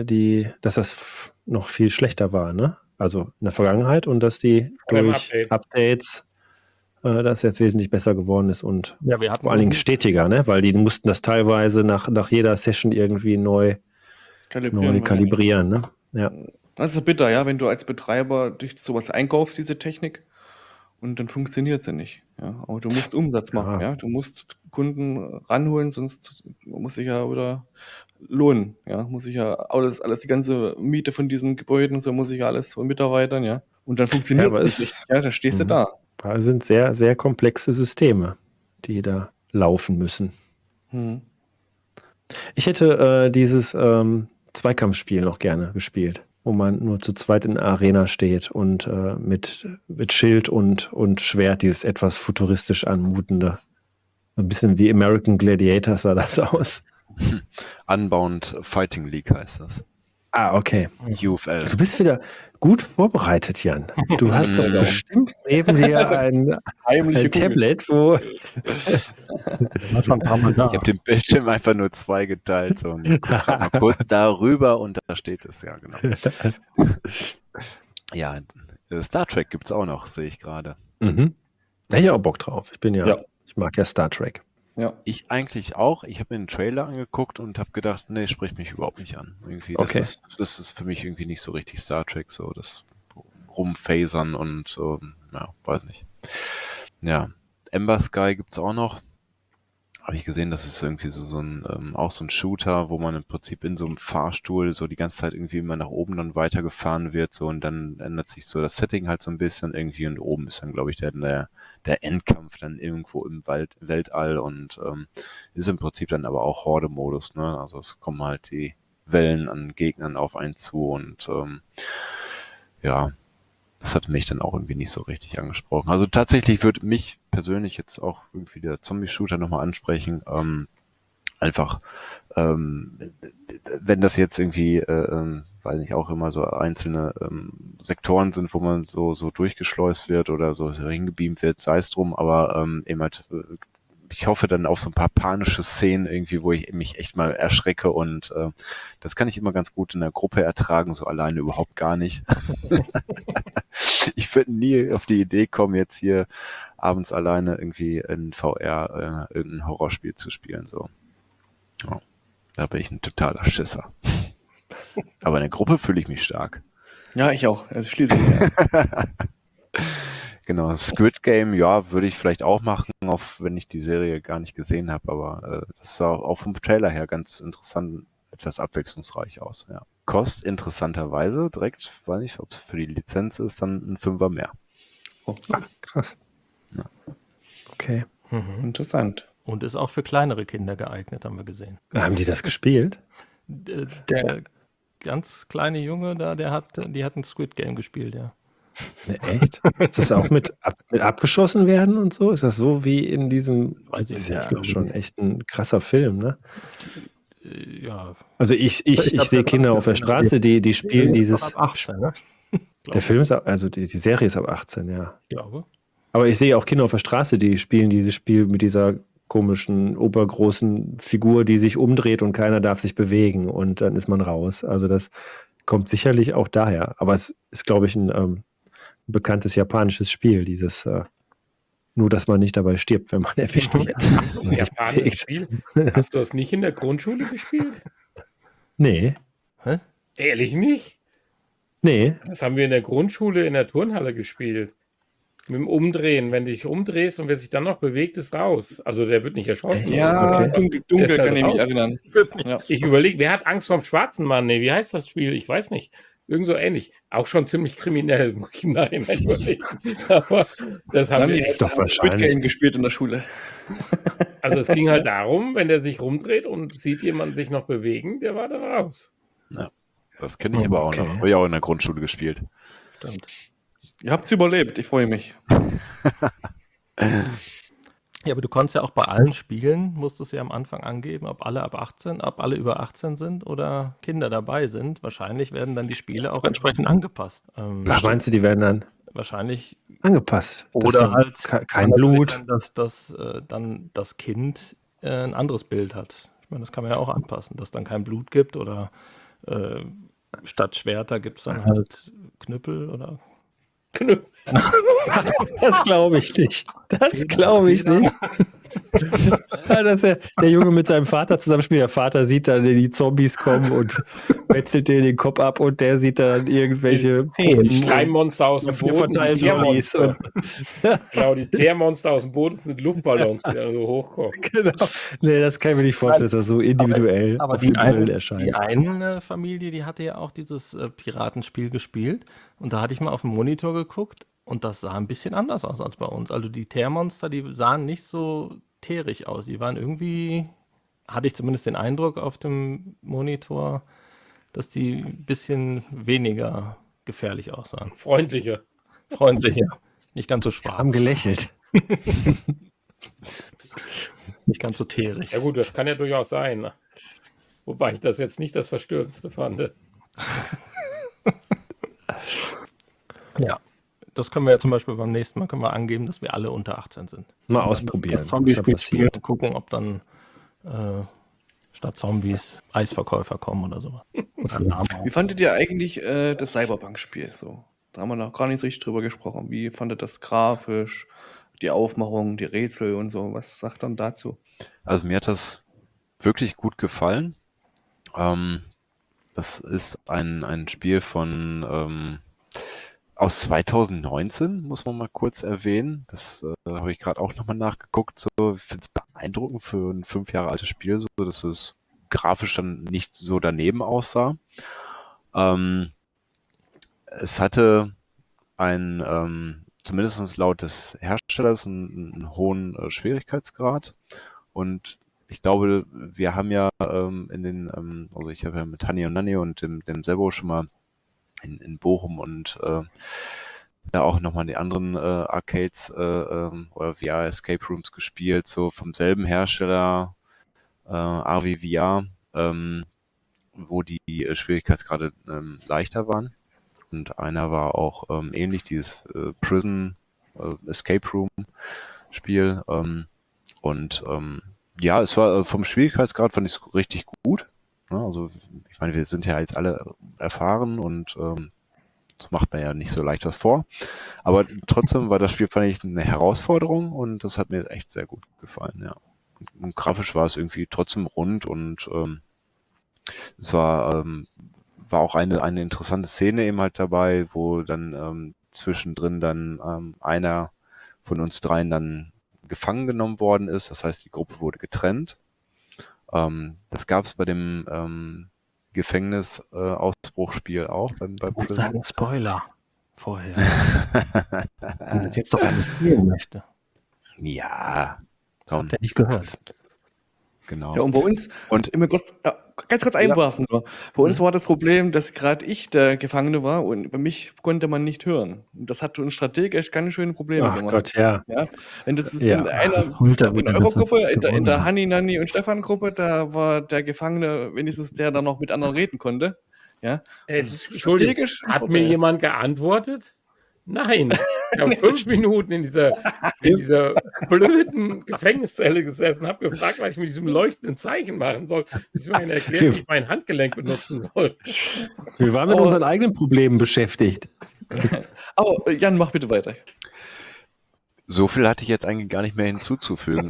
das noch viel schlechter war, ne? Also in der Vergangenheit und dass die Beim durch Update. Updates das jetzt wesentlich besser geworden ist und Ja, wir hatten vor allen Dingen bloß- stetiger, ne? Weil die mussten das teilweise nach jeder Session irgendwie neu kalibrieren, ne? Ja. Das ist bitter, ja, wenn du als Betreiber dich sowas einkaufst, diese Technik, und dann funktioniert sie nicht. Ja. Aber du musst Umsatz machen, ja. Du musst Kunden ranholen, sonst muss sich ja wieder lohnen. Ja. Muss sich ja alles, die ganze Miete von diesen Gebäuden, so muss sich ja alles von Mitarbeitern, ja. Und dann funktioniert aber es nicht. Ja, dann stehst du da. Das sind sehr, sehr komplexe Systeme, die da laufen müssen. Hm. Ich hätte dieses Zweikampfspiel noch gerne gespielt, wo man nur zu zweit in der Arena steht und mit Schild und Schwert, dieses etwas futuristisch anmutende. Ein bisschen wie American Gladiator sah das aus. Unbound Fighting League heißt das. Ah, okay. UFL. Du bist wieder gut vorbereitet, Jan. Du hast doch bestimmt neben dir ein Heimliche Kugel. Tablet, wo War schon ein paar Mal da. Ich habe den Bildschirm einfach nur geteilt so, und guck grad mal kurz darüber und da steht es, ja, genau. Ja, Star Trek gibt es auch noch, sehe ich gerade. Mhm. Da hätte ich auch Bock drauf. Ja. Ich mag ja Star Trek. Ja. Ich eigentlich auch. Ich habe mir den Trailer angeguckt und habe gedacht, nee, spricht mich überhaupt nicht an. Irgendwie, Okay. das ist für mich irgendwie nicht so richtig Star Trek, so das Rumphasern und ja, weiß nicht. Ja, Ember Sky gibt's auch noch. Habe ich gesehen, das ist irgendwie so ein auch so ein Shooter, wo man im Prinzip in so einem Fahrstuhl so die ganze Zeit irgendwie immer nach oben dann weitergefahren wird, so, und dann ändert sich so das Setting halt so ein bisschen irgendwie, und oben ist dann, glaube ich, der Endkampf dann irgendwo im Weltall, und ist im Prinzip dann aber auch Horde-Modus, ne? Also es kommen halt die Wellen an Gegnern auf einen zu, und ja, das hat mich dann auch irgendwie nicht so richtig angesprochen. Also tatsächlich würde mich persönlich jetzt auch irgendwie der Zombie-Shooter nochmal ansprechen. Einfach, wenn das jetzt irgendwie, weiß nicht, auch immer so einzelne Sektoren sind, wo man so durchgeschleust wird oder so hingebeamt wird, sei es drum, aber eben halt, ich hoffe dann auf so ein paar panische Szenen irgendwie, wo ich mich echt mal erschrecke, und das kann ich immer ganz gut in der Gruppe ertragen, so alleine überhaupt gar nicht. Ich würde nie auf die Idee kommen, jetzt hier abends alleine irgendwie in VR irgendein Horrorspiel zu spielen, so. Ja, da bin ich ein totaler Schisser. Aber in der Gruppe fühle ich mich stark. Ja, ich auch. Also schließe ich mich an. Genau, Squid Game, ja, würde ich vielleicht auch machen, auch wenn ich die Serie gar nicht gesehen habe, aber das sah auch vom Trailer her ganz interessant, etwas abwechslungsreich aus, ja. Kostet interessanterweise direkt, weiß nicht, ob es für die Lizenz ist, dann ein Fünfer mehr. Krass. Ja. Okay. Interessant. Und ist auch für kleinere Kinder geeignet, haben wir gesehen. Haben die das gespielt? Der ganz kleine Junge da, die hat ein Squid Game gespielt, ja. Ne, echt? Ist das auch mit abgeschossen werden und so? Ist das so wie in diesem, Weiß ich ist nicht, ja glaube ich schon nicht. echt ein krasser Film, ne? Ja. Also ich glaub, sehe das Kinder war- auf der Straße, die spielen dieses, Ab 18, ne? der Film ist, also die Serie ist ab 18, ja. Ich glaube. Aber ich sehe auch Kinder auf der Straße, die spielen dieses Spiel mit dieser komischen, obergroßen Figur, die sich umdreht und keiner darf sich bewegen und dann ist man raus. Also das kommt sicherlich auch daher. Aber es ist, glaube ich, ein bekanntes japanisches Spiel, dieses nur, dass man nicht dabei stirbt, wenn man erwischt wird. Ein japanisches Spiel? Hast du das nicht in der Grundschule gespielt? Nee. Ehrlich nicht? Nee. Das haben wir in der Grundschule in der Turnhalle gespielt. Mit dem Umdrehen. Wenn du dich umdrehst und wer sich dann noch bewegt, ist raus. Also der wird nicht erschossen. Ja, oder so. dunkel Der ist halt kann ich mich raus. erinnern. Ja. Ich überlege, wer hat Angst vorm schwarzen Mann? Nee, wie heißt das Spiel? Ich weiß nicht. Irgend so ähnlich. Auch schon ziemlich kriminell, muss ich im Nachhinein überlegen. Aber das haben wir jetzt doch Squid wahrscheinlich. Game gespielt in der Schule. Also es ging halt darum, wenn der sich rumdreht und sieht jemand sich noch bewegen, der war dann raus. Ja, das kenne ich aber auch noch. Habe ich auch in der Grundschule gespielt. Stimmt. Ihr habt's überlebt, ich freue mich. Ja, aber du konntest ja auch bei allen Spielen, musstest du ja am Anfang angeben, ob alle über 18 sind oder Kinder dabei sind. Wahrscheinlich werden dann die Spiele auch entsprechend angepasst. Ach, meinst du, die werden dann Wahrscheinlich. angepasst? Das Oder dann halt kein kann natürlich Blut. sein, dass dann das Kind ein anderes Bild hat. Ich meine, das kann man ja auch anpassen, dass dann kein Blut gibt oder statt Schwerter gibt es dann halt Knüppel oder. Das glaube ich nicht. Das glaube ich nicht. Ja, dass der Junge mit seinem Vater zusammenspielt. Der Vater sieht dann die Zombies kommen und metzelt denen den Kopf ab und der sieht dann irgendwelche Die Schleimmonster aus dem Boden. verteilt Lollis. Genau, die Teermonster aus dem Boden sind Luftballons, die dann so hochkommen. Genau. Nee, das kann ich mir nicht vorstellen, dass das so individuell Aber auf dem Grill die erscheint. eine Familie, die hatte ja auch dieses Piratenspiel gespielt. Und da hatte ich mal auf dem Monitor geguckt und das sah ein bisschen anders aus als bei uns. Also die Teermonster, die sahen nicht so teerig aus. Die waren irgendwie, hatte ich zumindest den Eindruck auf dem Monitor, dass die ein bisschen weniger gefährlich aussahen. Freundlicher. Freundlicher. Nicht ganz so schwarz. Haben gelächelt. Nicht ganz so teerig. Ja gut, das kann ja durchaus sein. Ne? Wobei ich das jetzt nicht das Verstörendste fand. Ja. Das können wir ja zum Beispiel beim nächsten Mal angeben, dass wir alle unter 18 sind. Mal Und dann ausprobieren, Das was Zombie-Spiel da spielen passiert. und gucken, ob dann statt Zombies Eisverkäufer kommen oder sowas. Oder Lama. Wie fandet ihr eigentlich das Cyberpunk-Spiel? So, da haben wir noch gar nicht so richtig drüber gesprochen. Wie fandet das grafisch, die Aufmachung, die Rätsel und so? Was sagt dann dazu? Also mir hat das wirklich gut gefallen. Das ist ein Spiel von aus 2019, muss man mal kurz erwähnen. Das habe ich gerade auch nochmal nachgeguckt. So, ich finde es beeindruckend für ein 5 Jahre altes Spiel, so dass es grafisch dann nicht so daneben aussah. Es hatte zumindest laut des Herstellers, einen hohen Schwierigkeitsgrad. Und ich glaube, wir haben ja also ich habe ja mit Hani und Nanni und dem Sebo schon mal in Bochum und da auch nochmal die anderen Arcades oder VR Escape Rooms gespielt, so vom selben Hersteller, RV VR, wo die Schwierigkeitsgrade leichter waren. Und einer war auch ähnlich, dieses Prison Escape Room Spiel. Ja, es war vom Schwierigkeitsgrad fand ich es richtig gut. Ja, also ich meine, wir sind ja jetzt alle erfahren und das macht man ja nicht so leicht was vor. Aber trotzdem war das Spiel, fand ich, eine Herausforderung und das hat mir echt sehr gut gefallen, ja. Und grafisch war es irgendwie trotzdem rund und es war auch eine interessante Szene eben halt dabei, wo dann zwischendrin dann einer von uns dreien dann gefangen genommen worden ist. Das heißt, die Gruppe wurde getrennt. Das gab es bei dem Gefängnis-Ausbruchspiel auch. Beim Ich muss Prison. sagen, Spoiler vorher. Wenn das jetzt doch nicht spielen möchte. Ja, Das habt ihr nicht gehört. genau. Ja, und bei uns, Und immer kurz, ganz kurz einwerfen nur. Bei uns war das Problem, dass gerade ich der Gefangene war und bei mich konnte man nicht hören. Und das hat uns strategisch ganz schöne Probleme Ach gemacht. Gott, ja. Ja, wenn das ist Ja. in einer Heute in wieder eurer das Gruppe, in gewonnen. der Hanni, Nanni und Stefan Gruppe, da war der Gefangene wenigstens der, der noch mit anderen reden konnte. Ja, das ist Entschuldigung, strategisch ein hat mir Vorteil. jemand geantwortet? Nein. Ich habe 5 Minuten in dieser blöden Gefängniszelle gesessen, habe gefragt, was ich mit diesem leuchtenden Zeichen machen soll, bis mir einer erklärt, wie ich mein Handgelenk benutzen soll. Wir waren mit unseren eigenen Problemen beschäftigt. Aber Jan, mach bitte weiter. So viel hatte ich jetzt eigentlich gar nicht mehr hinzuzufügen.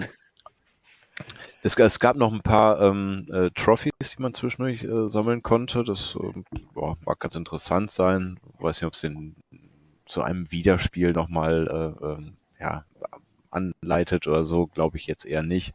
Es gab noch ein paar Trophies, die man zwischendurch sammeln konnte. Das mag ganz interessant sein. Ich weiß nicht, ob es den zu einem Wiederspiel nochmal anleitet oder so, glaube ich jetzt eher nicht.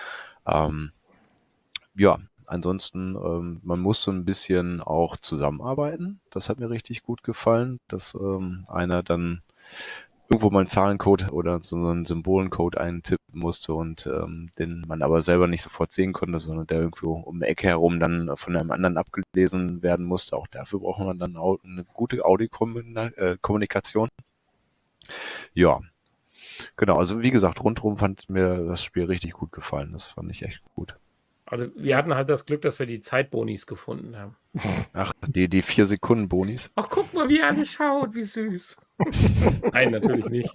Ansonsten, man muss so ein bisschen auch zusammenarbeiten. Das hat mir richtig gut gefallen, dass einer dann irgendwo mal einen Zahlencode oder so einen Symbolencode eintippen musste und den man aber selber nicht sofort sehen konnte, sondern der irgendwo um die Ecke herum dann von einem anderen abgelesen werden musste. Auch dafür braucht man dann auch eine gute Audiokommunikation. Ja, genau. Also wie gesagt, rundherum fand mir das Spiel richtig gut gefallen. Das fand ich echt gut. Also wir hatten halt das Glück, dass wir die Zeitbonis gefunden haben. Ach, die 4-Sekunden-Bonis. Ach, guck mal, wie er alle schaut, wie süß. Nein, natürlich nicht.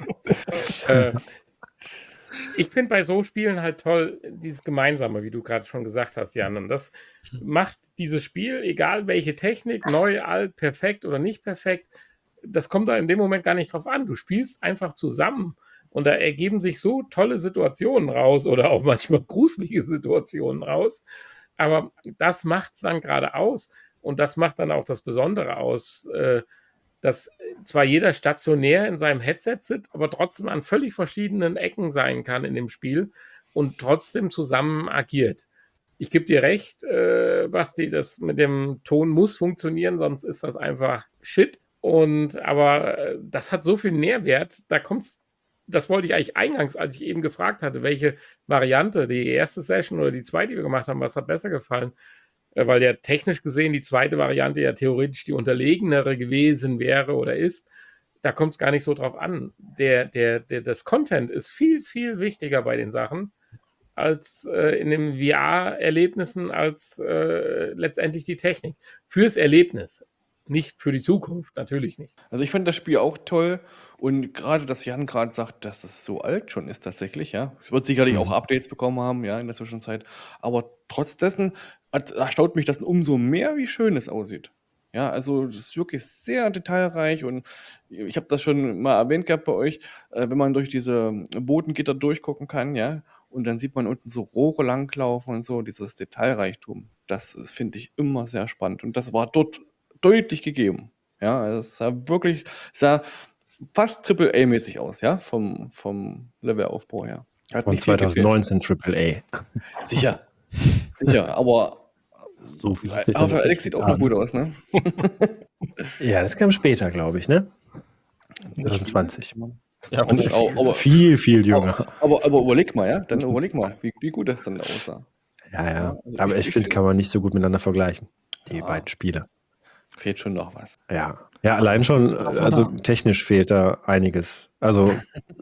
Ich finde bei so Spielen halt toll, dieses Gemeinsame, wie du gerade schon gesagt hast, Jan. Und das macht dieses Spiel, egal welche Technik, neu, alt, perfekt oder nicht perfekt, das kommt da in dem Moment gar nicht drauf an. Du spielst einfach zusammen. Und da ergeben sich so tolle Situationen raus oder auch manchmal gruselige Situationen raus. Aber das macht es dann gerade aus. Und das macht dann auch das Besondere aus, dass zwar jeder stationär in seinem Headset sitzt, aber trotzdem an völlig verschiedenen Ecken sein kann in dem Spiel und trotzdem zusammen agiert. Ich gebe dir recht, Basti, das mit dem Ton muss funktionieren, sonst ist das einfach Shit. Aber das hat so viel Nährwert, das wollte ich eigentlich eingangs, als ich eben gefragt hatte, welche Variante, die erste Session oder die zweite, die wir gemacht haben, was hat besser gefallen? Weil ja technisch gesehen die zweite Variante ja theoretisch die unterlegenere gewesen wäre oder ist. Da kommt es gar nicht so drauf an. Das Content ist viel, viel wichtiger bei den Sachen als in den VR-Erlebnissen als letztendlich die Technik. Fürs Erlebnis. Nicht für die Zukunft, natürlich nicht. Also ich fand das Spiel auch toll und gerade, dass Jan gerade sagt, dass das so alt schon ist tatsächlich, ja. Es wird sicherlich auch Updates bekommen haben, ja, in der Zwischenzeit. Aber trotz dessen erstaunt mich das umso mehr, wie schön es aussieht. Ja, also das ist wirklich sehr detailreich und ich habe das schon mal erwähnt gehabt bei euch, wenn man durch diese Bodengitter durchgucken kann, ja, und dann sieht man unten so Rohre langlaufen und so, dieses Detailreichtum. Das finde ich immer sehr spannend und das war dort deutlich gegeben. Ja, es sah fast AAA-mäßig aus, ja, vom Levelaufbau her. Von 2019 AAA. Sicher, aber So viel hat sich da Half-Life nicht Alyx sieht auch noch gut aus, ne? Ja, das kam später, glaube ich, ne? 2020. Ja, Und und aber Viel, viel jünger. aber überleg mal, ja, dann überleg mal, wie gut das dann aussah. Ja. Also Aber ich finde, kann man nicht so gut miteinander vergleichen, die Ja. beiden Spiele. Fehlt schon noch was. Ja, allein schon, also technisch fehlt da einiges. Also,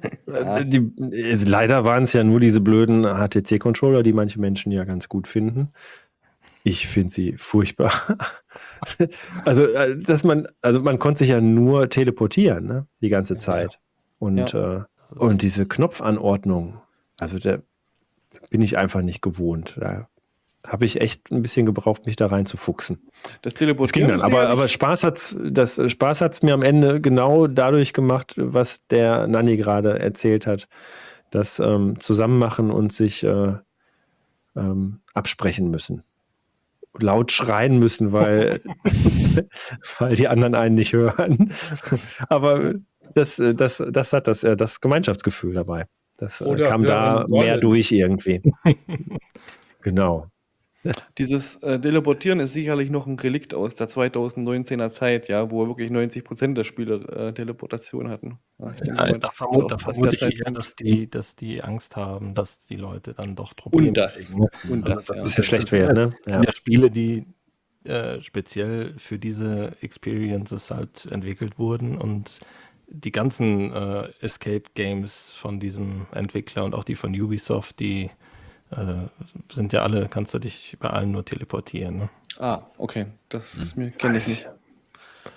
leider waren es ja nur diese blöden HTC-Controller, die manche Menschen ja ganz gut finden. Ich finde sie furchtbar. Also, man konnte sich ja nur teleportieren, ne, die ganze Zeit. Und diese Knopfanordnung, also da bin ich einfach nicht gewohnt. Da habe ich echt ein bisschen gebraucht, mich da rein zu fuchsen. Das Es ging Teleportieren dann, ist aber sicherlich- Spaß hat's mir am Ende genau dadurch gemacht, was der Nanni gerade erzählt hat. Das zusammen machen und sich absprechen müssen. Laut schreien müssen, weil die anderen einen nicht hören. Aber das hat das Gemeinschaftsgefühl dabei. Das Oder kam da hören mehr wollen. durch irgendwie. Genau. Dieses Teleportieren ist sicherlich noch ein Relikt aus der 2019er Zeit, ja, wo wirklich 90% der Spieler Teleportation hatten. Ja, ich denke mal, da das ist vermute aus der ich Zeit. eher, dass die Angst haben, dass die Leute dann doch Probleme Und das. kriegen, ne? Und das, Also ja. Das ist ja schlecht wert, ne? Das sind ja Spiele, die speziell für diese Experiences halt entwickelt wurden und die ganzen Escape Games von diesem Entwickler und auch die von Ubisoft, die sind ja alle, kannst du dich bei allen nur teleportieren. Ne? Ah, okay. Das ist kenne ich nicht.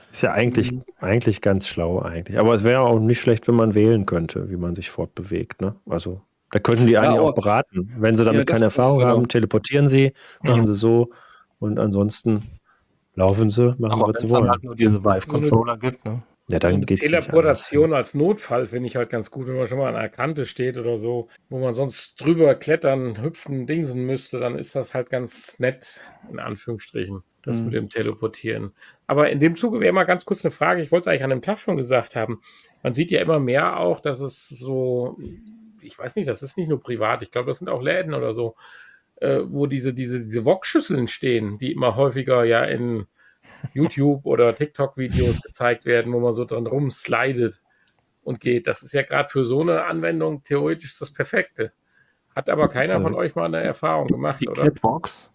Ist ja eigentlich ganz schlau eigentlich. Aber es wäre auch nicht schlecht, wenn man wählen könnte, wie man sich fortbewegt. Ne? Also da könnten die eigentlich auch beraten. Wenn sie damit keine Erfahrung haben, teleportieren sie, machen sie so und ansonsten laufen sie, machen was sie wollen. Halt nur diese Vive-Controller gibt, ne? Ja, dann so eine geht's Teleportation als Notfall finde ich halt ganz gut, wenn man schon mal an einer Kante steht oder so, wo man sonst drüber klettern, hüpfen, dingsen müsste, dann ist das halt ganz nett, in Anführungsstrichen, das mit dem Teleportieren. Aber in dem Zuge wäre mal ganz kurz eine Frage, ich wollte es eigentlich an dem Tag schon gesagt haben, man sieht ja immer mehr auch, dass es so, ich weiß nicht, das ist nicht nur privat, ich glaube, das sind auch Läden oder so, wo diese Wokschüsseln stehen, die immer häufiger ja in YouTube oder TikTok-Videos gezeigt werden, wo man so dran rumslidet und geht. Das ist ja gerade für so eine Anwendung theoretisch das Perfekte. Hat aber keiner von euch mal eine Erfahrung gemacht, Die oder? Catwalks.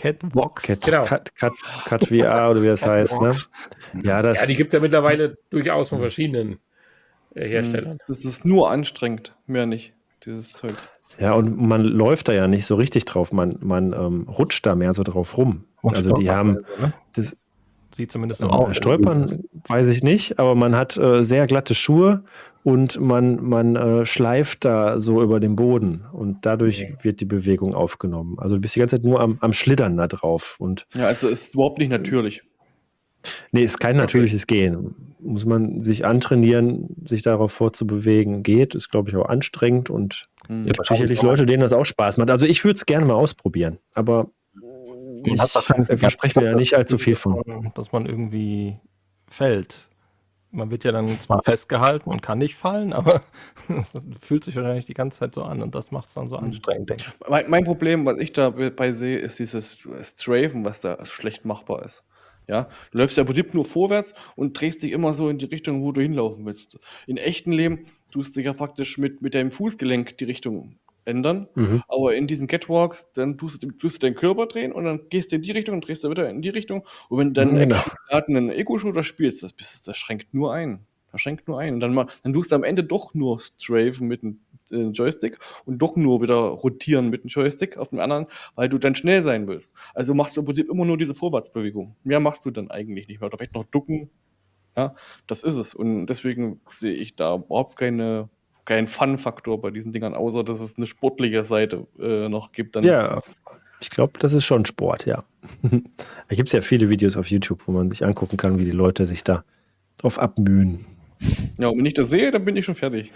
Genau. Cut VR oder wie das heißt, ne? Ja, die gibt es ja mittlerweile durchaus von verschiedenen Herstellern. Das ist nur anstrengend, mehr nicht, dieses Zeug. Ja, und man läuft da ja nicht so richtig drauf. Man rutscht da mehr so drauf rum. Also die haben das sieht zumindest so aus. Stolpern weiß ich nicht, aber man hat sehr glatte Schuhe und man schleift da so über den Boden und dadurch wird die Bewegung aufgenommen. Also du bist die ganze Zeit nur am Schlittern da drauf. Und ja, also ist überhaupt nicht natürlich. Nee, ist kein natürliches Gehen. Muss man sich antrainieren, sich darauf vorzubewegen. Geht, ist glaube ich auch anstrengend und sicherlich Leute, denen das auch Spaß macht. Also ich würde es gerne mal ausprobieren, aber ich verspreche mir ja nicht allzu viel von. Dass man irgendwie fällt. Man wird ja dann zwar festgehalten und kann nicht fallen, aber es fühlt sich wahrscheinlich die ganze Zeit so an und das macht es dann so anstrengend, denke ich. Mein Problem, was ich dabei sehe, ist dieses Strafen, was da schlecht machbar ist. Ja, du läufst ja im Prinzip nur vorwärts und drehst dich immer so in die Richtung, wo du hinlaufen willst. In echten Leben tust du ja praktisch mit deinem Fußgelenk die Richtung ändern, aber in diesen Catwalks, dann tust du deinen Körper drehen und dann gehst du in die Richtung und drehst du wieder in die Richtung. Und wenn du dann gerade einen Ego-Shooter spielst, das schränkt nur ein. Das schränkt nur ein. Und dann tust du am Ende doch nur strafen mit dem Joystick und doch nur wieder rotieren mit dem Joystick auf dem anderen, weil du dann schnell sein willst. Also machst du im Prinzip immer nur diese Vorwärtsbewegung. Mehr machst du dann eigentlich nicht mehr. Oder vielleicht noch ducken. Ja, das ist es. Und deswegen sehe ich da überhaupt keinen Fun-Faktor bei diesen Dingern, außer dass es eine sportliche Seite noch gibt. Dann ja, ich glaube, das ist schon Sport, ja. Da gibt es ja viele Videos auf YouTube, wo man sich angucken kann, wie die Leute sich da drauf abmühen. Ja, und wenn ich das sehe, dann bin ich schon fertig.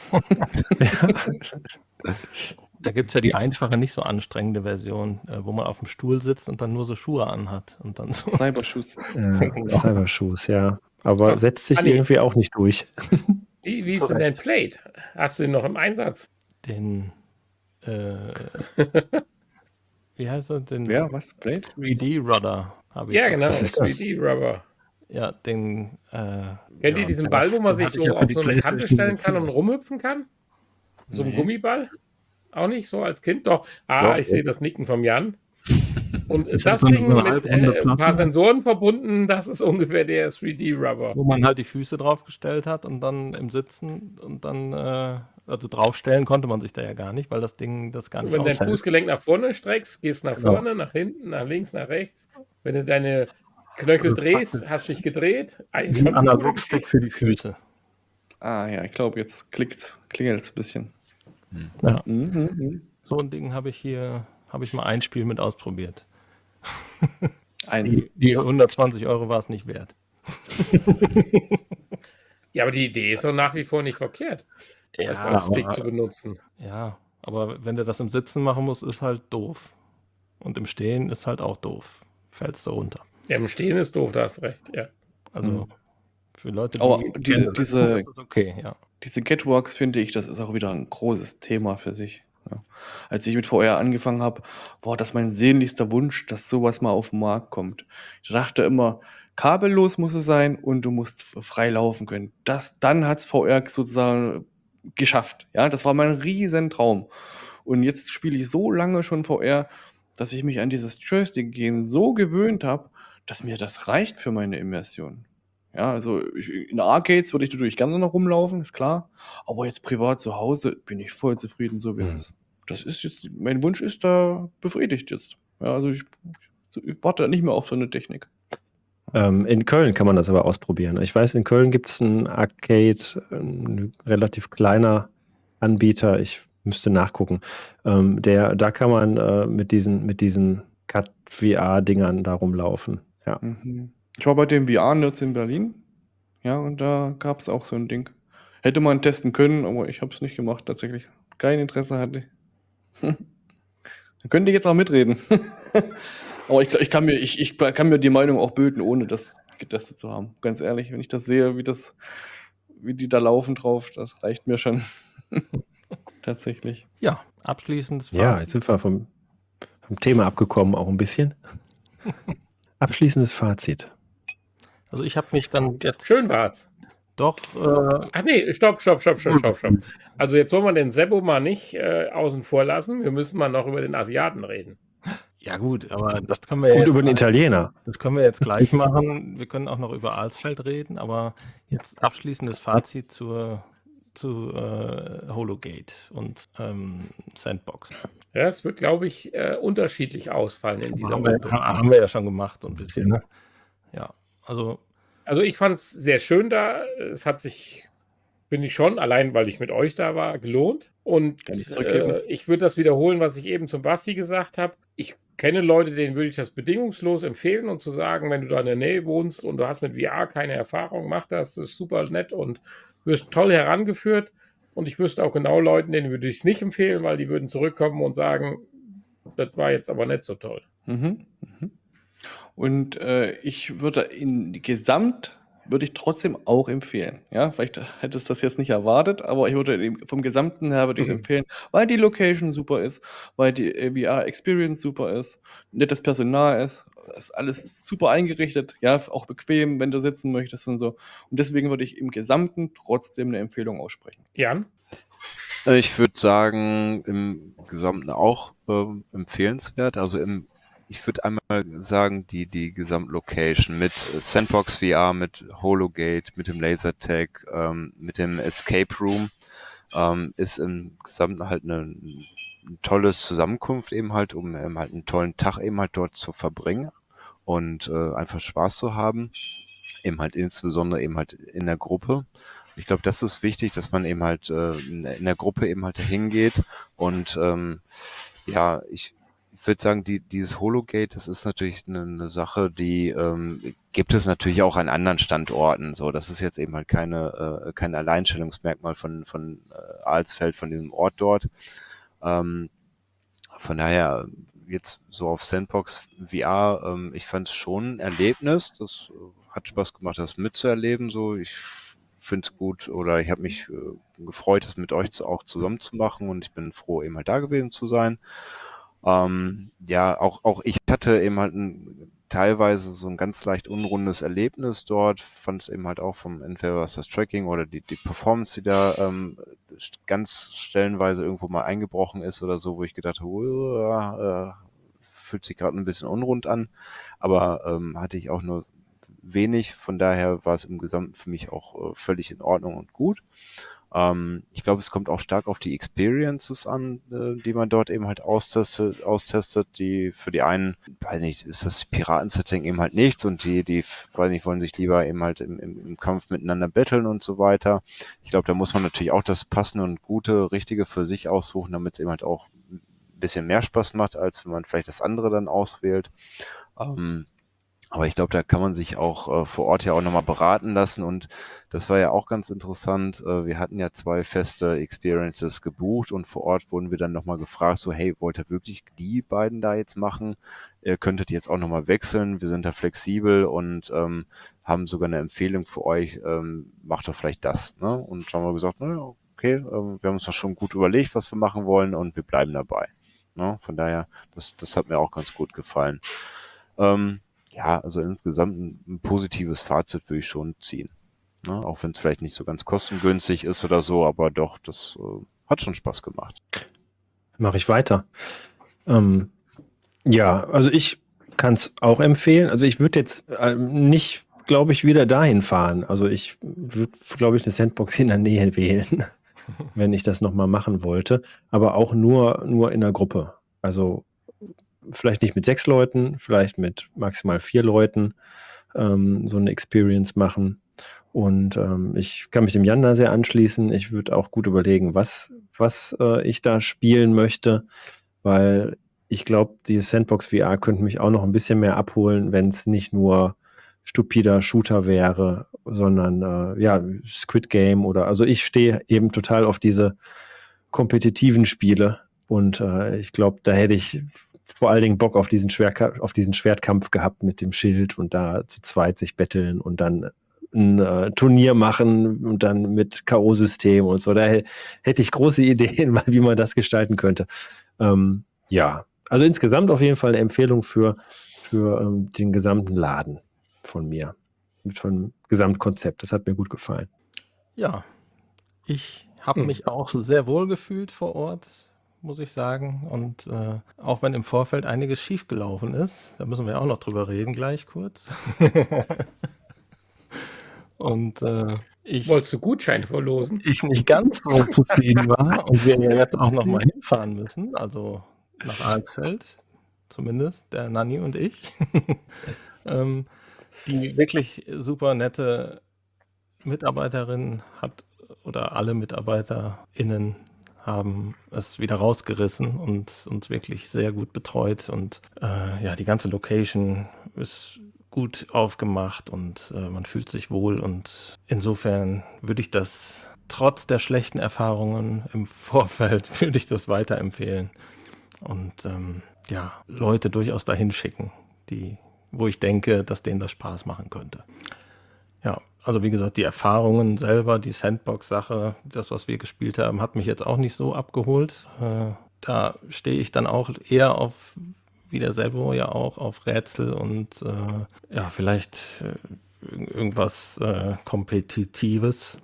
Da gibt es ja die einfache, nicht so anstrengende Version, wo man auf dem Stuhl sitzt und dann nur so Schuhe anhat. Und dann so. Cybershoes. Cybershoes, ja. Aber setzt sich irgendwie auch nicht durch. Wie ist denn dein Plate? Hast du den noch im Einsatz? Den, wie heißt er? Den Wer? Was? Plate? 3D-Rudder habe ich. Ja, genau, das ist 3D-Rubber. Ja, den. Kennt ihr diesen Ball, wo man sich so auf so eine Kante stellen kann und rumhüpfen kann? So ein Gummiball? Auch nicht so als Kind? Doch. Ich sehe das Nicken vom Jan. Und das Ding mit ein paar Sensoren verbunden, das ist ungefähr der 3D-Rubber. Wo man halt die Füße draufgestellt hat und dann im Sitzen und dann, also draufstellen konnte man sich da ja gar nicht, weil das Ding das gar nicht Wenn du aushält. dein Fußgelenk nach vorne streckst, gehst nach vorne, nach hinten, nach links, nach rechts. Wenn du deine Knöchel drehst, hast dich gedreht. Ein Analogstick für die Füße. Ja, ich glaube, jetzt klingelt es ein bisschen. Ja. So ein Ding habe ich mal ein Spiel mit ausprobiert. Die 120 € war es nicht wert. Ja, aber die Idee ist doch nach wie vor nicht verkehrt, das als Stick zu benutzen. Ja, aber wenn du das im Sitzen machen musst, ist halt doof. Und im Stehen ist halt auch doof. Fällst du runter. Ja, im Stehen ist doof, da hast recht, ja. Also für Leute, aber das ist okay, ja. Diese Catwalks, finde ich, das ist auch wieder ein großes Thema für sich. Ja. Als ich mit VR angefangen habe, war das mein sehnlichster Wunsch, dass sowas mal auf den Markt kommt. Ich dachte immer, kabellos muss es sein und du musst frei laufen können. Dann hat es VR sozusagen geschafft. Ja, das war mein riesen Traum. Und jetzt spiele ich so lange schon VR, dass ich mich an dieses Joystick-Gehen so gewöhnt habe, dass mir das reicht für meine Immersion. Ja, also in Arcades würde ich natürlich gerne noch rumlaufen, ist klar. Aber jetzt privat zu Hause bin ich voll zufrieden, so wie es ist. Das ist jetzt, mein Wunsch ist da befriedigt jetzt. Ja, also ich warte nicht mehr auf so eine Technik. In Köln kann man das aber ausprobieren. Ich weiß, in Köln gibt es ein Arcade, ein relativ kleiner Anbieter, ich müsste nachgucken. Da kann man mit diesen Cut-VR-Dingern da rumlaufen. Ja. Ich war bei dem VR-Nerds in Berlin. Ja, und da gab es auch so ein Ding. Hätte man testen können, aber ich habe es nicht gemacht, tatsächlich. Kein Interesse hatte. Dann könnt ihr jetzt auch mitreden. Aber ich kann mir die Meinung auch bilden, ohne das getestet zu haben. Ganz ehrlich, wenn ich das sehe, wie die da laufen drauf, das reicht mir schon. Tatsächlich. Ja, abschließend. Ja, jetzt sind wir vom Thema abgekommen, auch ein bisschen. Abschließendes Fazit. Also ich habe mich dann jetzt Schön war's. doch. Ach nee, stopp. Also jetzt wollen wir den Sebo mal nicht außen vor lassen. Wir müssen mal noch über den Asiaten reden. Ja gut, aber das können wir Und jetzt über den gleich- Italiener. Das können wir jetzt gleich machen. Wir können auch noch über Alsfeld reden, aber jetzt abschließendes Fazit zu Hologate und Sandbox. Ja, es wird, glaube ich, unterschiedlich ausfallen in dieser Runde. Haben wir ja schon gemacht, so ein bisschen. Ne? Ja, also Also ich fand es sehr schön da. Es hat sich, finde ich schon, allein weil ich mit euch da war, gelohnt. Und Kann ich zurückgeben. ich würde das wiederholen, was ich eben zum Basti gesagt habe. Ich kenne Leute, denen würde ich das bedingungslos empfehlen und zu sagen, wenn du da in der Nähe wohnst und du hast mit VR keine Erfahrung, mach das ist super nett und wirst toll herangeführt. Und ich wüsste auch genau Leuten, denen würde ich es nicht empfehlen, weil die würden zurückkommen und sagen, das war jetzt aber nicht so toll. Und ich würde würde ich trotzdem auch empfehlen. Ja, vielleicht hättest du das jetzt nicht erwartet, aber ich würde vom Gesamten her würde ich es empfehlen, weil die Location super ist, weil die VR-Experience super ist, nettes Personal ist alles super eingerichtet, ja, auch bequem, wenn du sitzen möchtest und so. Und deswegen würde ich im Gesamten trotzdem eine Empfehlung aussprechen. Jan? Ich würde sagen, im Gesamten auch empfehlenswert. Also ich würde einmal sagen, die Gesamtlocation mit Sandbox VR, mit Hologate, mit dem Lasertag, mit dem Escape Room ist im Gesamten halt eine tolles Zusammenkunft eben halt, um halt einen tollen Tag eben halt dort zu verbringen und einfach Spaß zu haben. Eben halt insbesondere eben halt in der Gruppe. Ich glaube, das ist wichtig, dass man eben halt in der Gruppe eben halt dahin geht und ja, ich würde sagen, dieses Hologate, das ist natürlich eine Sache, die gibt es natürlich auch an anderen Standorten. So, das ist jetzt eben halt kein Alleinstellungsmerkmal von Alsfeld, von diesem Ort dort. Von daher jetzt so auf Sandbox VR, ich fand es schon ein Erlebnis. Das hat Spaß gemacht, das mitzuerleben. So, ich finde es gut oder ich habe mich gefreut, das mit euch auch zusammen zu machen und ich bin froh, eben halt da gewesen zu sein. Ja, auch ich hatte eben halt teilweise so ein ganz leicht unrundes Erlebnis dort, fand es eben halt auch entweder was das Tracking oder die Performance, die da ganz stellenweise irgendwo mal eingebrochen ist oder so, wo ich gedacht habe, fühlt sich gerade ein bisschen unrund an, aber hatte ich auch nur wenig, von daher war es im Gesamten für mich auch völlig in Ordnung und gut. Ich glaube, es kommt auch stark auf die Experiences an, die man dort eben halt austestet, die für die einen, weiß nicht, ist das Piraten-Setting eben halt nichts und die, weiß nicht, wollen sich lieber eben halt im Kampf miteinander battlen und so weiter. Ich glaube, da muss man natürlich auch das Passende und Gute, Richtige für sich aussuchen, damit es eben halt auch ein bisschen mehr Spaß macht, als wenn man vielleicht das andere dann auswählt. Aber ich glaube, da kann man sich auch vor Ort ja auch nochmal beraten lassen und das war ja auch ganz interessant. Wir hatten ja 2 feste Experiences gebucht und vor Ort wurden wir dann nochmal gefragt, so hey, wollt ihr wirklich die beiden da jetzt machen? Ihr könntet jetzt auch nochmal wechseln, wir sind da flexibel und haben sogar eine Empfehlung für euch, macht doch vielleicht das. Ne? Und haben wir gesagt, naja, okay, wir haben uns doch schon gut überlegt, was wir machen wollen und wir bleiben dabei. Ne? Von daher, das hat mir auch ganz gut gefallen. Ja, also insgesamt ein positives Fazit würde ich schon ziehen. Ne? Auch wenn es vielleicht nicht so ganz kostengünstig ist oder so, aber doch, das hat schon Spaß gemacht. Mache ich weiter. Ja, also ich kann es auch empfehlen. Also ich würde jetzt nicht, glaube ich, wieder dahin fahren. Also ich würde, glaube ich, eine Sandbox in der Nähe wählen, wenn ich das nochmal machen wollte. Aber auch nur in der Gruppe. Also vielleicht nicht mit 6 Leuten, vielleicht mit maximal 4 Leuten. so eine Experience machen. Und ich kann mich dem Jan da sehr anschließen. Ich würde auch gut überlegen, was ich da spielen möchte, weil ich glaube, die Sandbox VR könnte mich auch noch ein bisschen mehr abholen, wenn es nicht nur stupider Shooter wäre, sondern Squid Game also ich stehe eben total auf diese kompetitiven Spiele und ich glaube, da hätte ich vor allen Dingen Bock auf diesen Schwertkampf gehabt mit dem Schild und da zu zweit sich betteln und dann ein Turnier machen und dann mit K.O.-System und so. Da hätte ich große Ideen, wie man das gestalten könnte. Also insgesamt auf jeden Fall eine Empfehlung für den gesamten Laden von mir. Vom Gesamtkonzept. Das hat mir gut gefallen. Ja, ich habe mich auch sehr wohl gefühlt vor Ort, muss ich sagen. Und auch wenn im Vorfeld einiges schiefgelaufen ist, da müssen wir auch noch drüber reden gleich kurz. Und Wolltest du Gutscheine verlosen? ich nicht ganz so zufrieden war und wir ja jetzt auch noch mal hinfahren müssen, also nach Alsfeld, zumindest der Nanni und ich, die wirklich super nette Mitarbeiterin hat oder alle MitarbeiterInnen haben es wieder rausgerissen und uns wirklich sehr gut betreut und die ganze Location ist gut aufgemacht und man fühlt sich wohl und insofern würde ich das trotz der schlechten Erfahrungen im Vorfeld würde ich das weiterempfehlen und Leute durchaus dahin schicken, wo ich denke, dass denen das Spaß machen könnte. Ja, also wie gesagt, die Erfahrungen selber, die Sandbox-Sache, das, was wir gespielt haben, hat mich jetzt auch nicht so abgeholt. Da stehe ich dann auch eher auf, wie der Sebo ja auch, auf Rätsel und vielleicht irgendwas Kompetitives.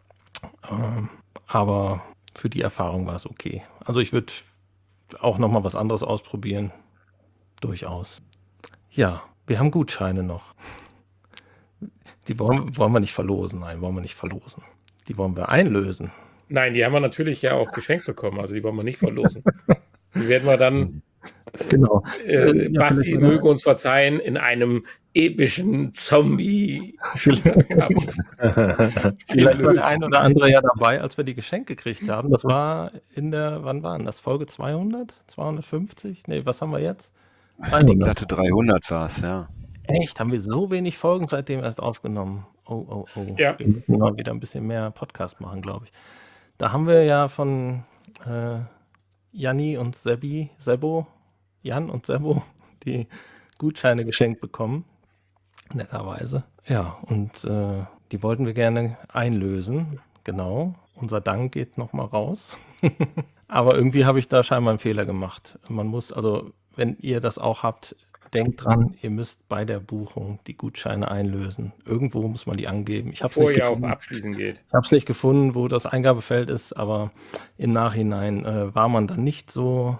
Aber für die Erfahrung war es okay. Also ich würde auch nochmal was anderes ausprobieren. Durchaus. Ja, wir haben Gutscheine noch. Die wollen wir nicht verlosen. Nein, wollen wir nicht verlosen. Die wollen wir einlösen. Nein, die haben wir natürlich ja auch geschenkt bekommen. Also die wollen wir nicht verlosen. Die werden wir dann, genau. Basti möge uns verzeihen, in einem epischen Zombie-Kampf. Vielleicht war der ein oder andere ja dabei, als wir die geschenkt gekriegt haben. Das war wann waren das? Folge 200? 250? Nee, was haben wir jetzt? 300. Die glatte 300 war es, ja. Echt? Haben wir so wenig Folgen seitdem erst aufgenommen? Oh. Ja. Wir müssen mal wieder ein bisschen mehr Podcast machen, glaube ich. Da haben wir ja von Jan und Sebo, die Gutscheine geschenkt bekommen. Netterweise. Ja, und die wollten wir gerne einlösen. Genau. Unser Dank geht nochmal raus. Aber irgendwie habe ich da scheinbar einen Fehler gemacht. Man muss, also wenn ihr das auch habt, denkt dran, ihr müsst bei der Buchung die Gutscheine einlösen. Irgendwo muss man die angeben. Ich habe es nicht gefunden. Auf Abschließen geht. Ich habe es nicht gefunden, wo das Eingabefeld ist, aber im Nachhinein war man dann nicht so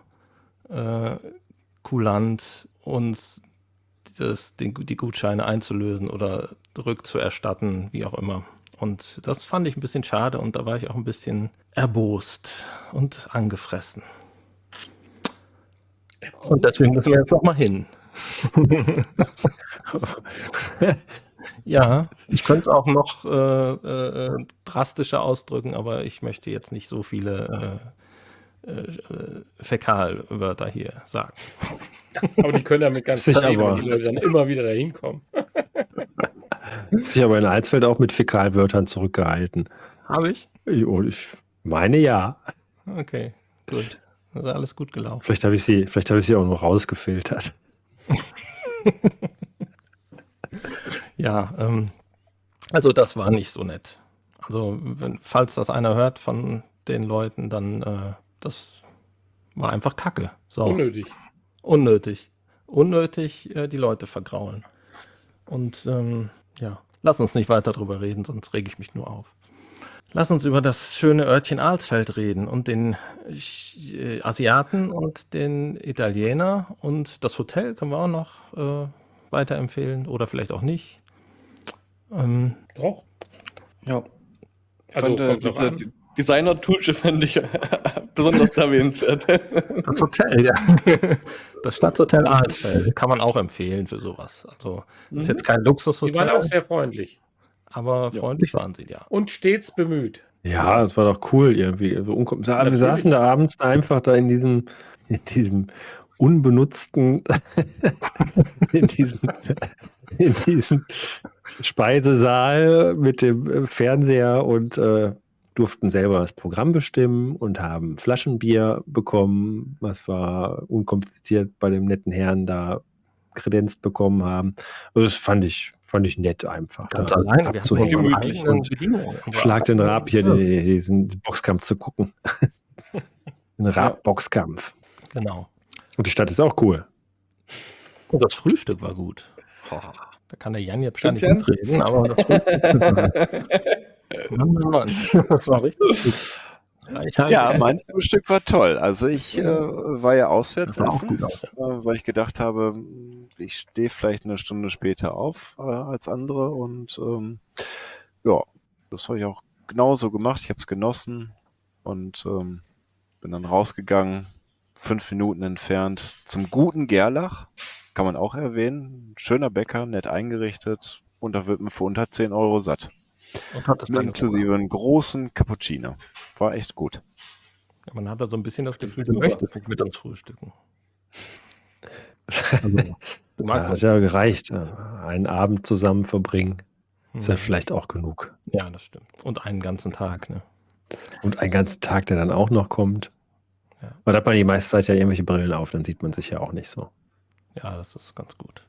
kulant, uns die Gutscheine einzulösen oder rückzuerstatten, wie auch immer. Und das fand ich ein bisschen schade und da war ich auch ein bisschen erbost und angefressen. Und deswegen müssen wir jetzt noch mal hin. Ja, ich könnte es auch noch drastischer ausdrücken, aber ich möchte jetzt nicht so viele Fäkalwörter hier sagen. Aber die können damit ganz Sicher, leben, aber wenn die Leute dann immer wieder dahin kommen. sich aber in Alsfeld auch mit Fäkalwörtern zurückgehalten. Habe ich? Ich meine ja. Okay, gut. Das ist alles gut gelaufen. Vielleicht habe ich sie auch noch rausgefiltert. Ja, also das war nicht so nett. Also falls das einer hört von den Leuten, dann das war einfach Kacke. So. Unnötig, die Leute vergraulen. Und lass uns nicht weiter drüber reden, sonst rege ich mich nur auf. Lass uns über das schöne Örtchen Alsfeld reden und den Asiaten und den Italiener und das Hotel können wir auch noch weiterempfehlen oder vielleicht auch nicht. Doch. Ja. Ich Also fand, kommt drauf an. Designer-Tusche fand ich besonders erwähnenswert. Das Hotel, ja. Das Stadthotel Alsfeld kann man auch empfehlen für sowas. Also ist jetzt kein Die waren Luxushotel, auch sehr freundlich aber freundlich waren sie, ja. und stets bemüht. Ja, es war doch cool irgendwie. Also wir saßen da abends einfach da in diesem unbenutzten, in diesem Speisesaal mit dem Fernseher und durften selber das Programm bestimmen und haben Flaschenbier bekommen, was wir unkompliziert bei dem netten Herrn da kredenzt bekommen haben. Also das fand ich nett einfach. Ganz da alleine. Wir hatten abzuhängen unsere gemütlich eigenen und Bedienungen. Schlag den Raab hier, diesen Boxkampf zu gucken. Ein Raab-Boxkampf. Genau. Und die Stadt ist auch cool. Und das Frühstück war gut. Da kann der Jan jetzt gar nicht Stimmt's, mitreden, aber das Frühstück Mann. Das war richtig gut. Reichhaltig. Ja, mein Frühstück war toll. Also ich war ja auswärts Das sah auch essen, gut aus, ja. weil ich gedacht habe, ich stehe vielleicht eine Stunde später auf als andere und ja, das habe ich auch genauso gemacht. Ich habe es genossen und bin dann rausgegangen, 5 Minuten entfernt zum guten Gerlach, kann man auch erwähnen. Schöner Bäcker, nett eingerichtet und da wird man für unter 10 Euro satt. Und hat das dann Inklusive einen großen Cappuccino. War echt gut. Ja, man hat da so ein bisschen das Gefühl, du Super. möchtest nicht mit uns frühstücken. Also, du Das magst hat es. ja gereicht. Einen Abend zusammen verbringen ist ja vielleicht auch genug. Ja, das stimmt. Und einen ganzen Tag, ne? Und einen ganzen Tag, der dann auch noch kommt. Ja. Und hat man die meiste Zeit ja irgendwelche Brillen auf, dann sieht man sich ja auch nicht so. Ja, das ist ganz gut.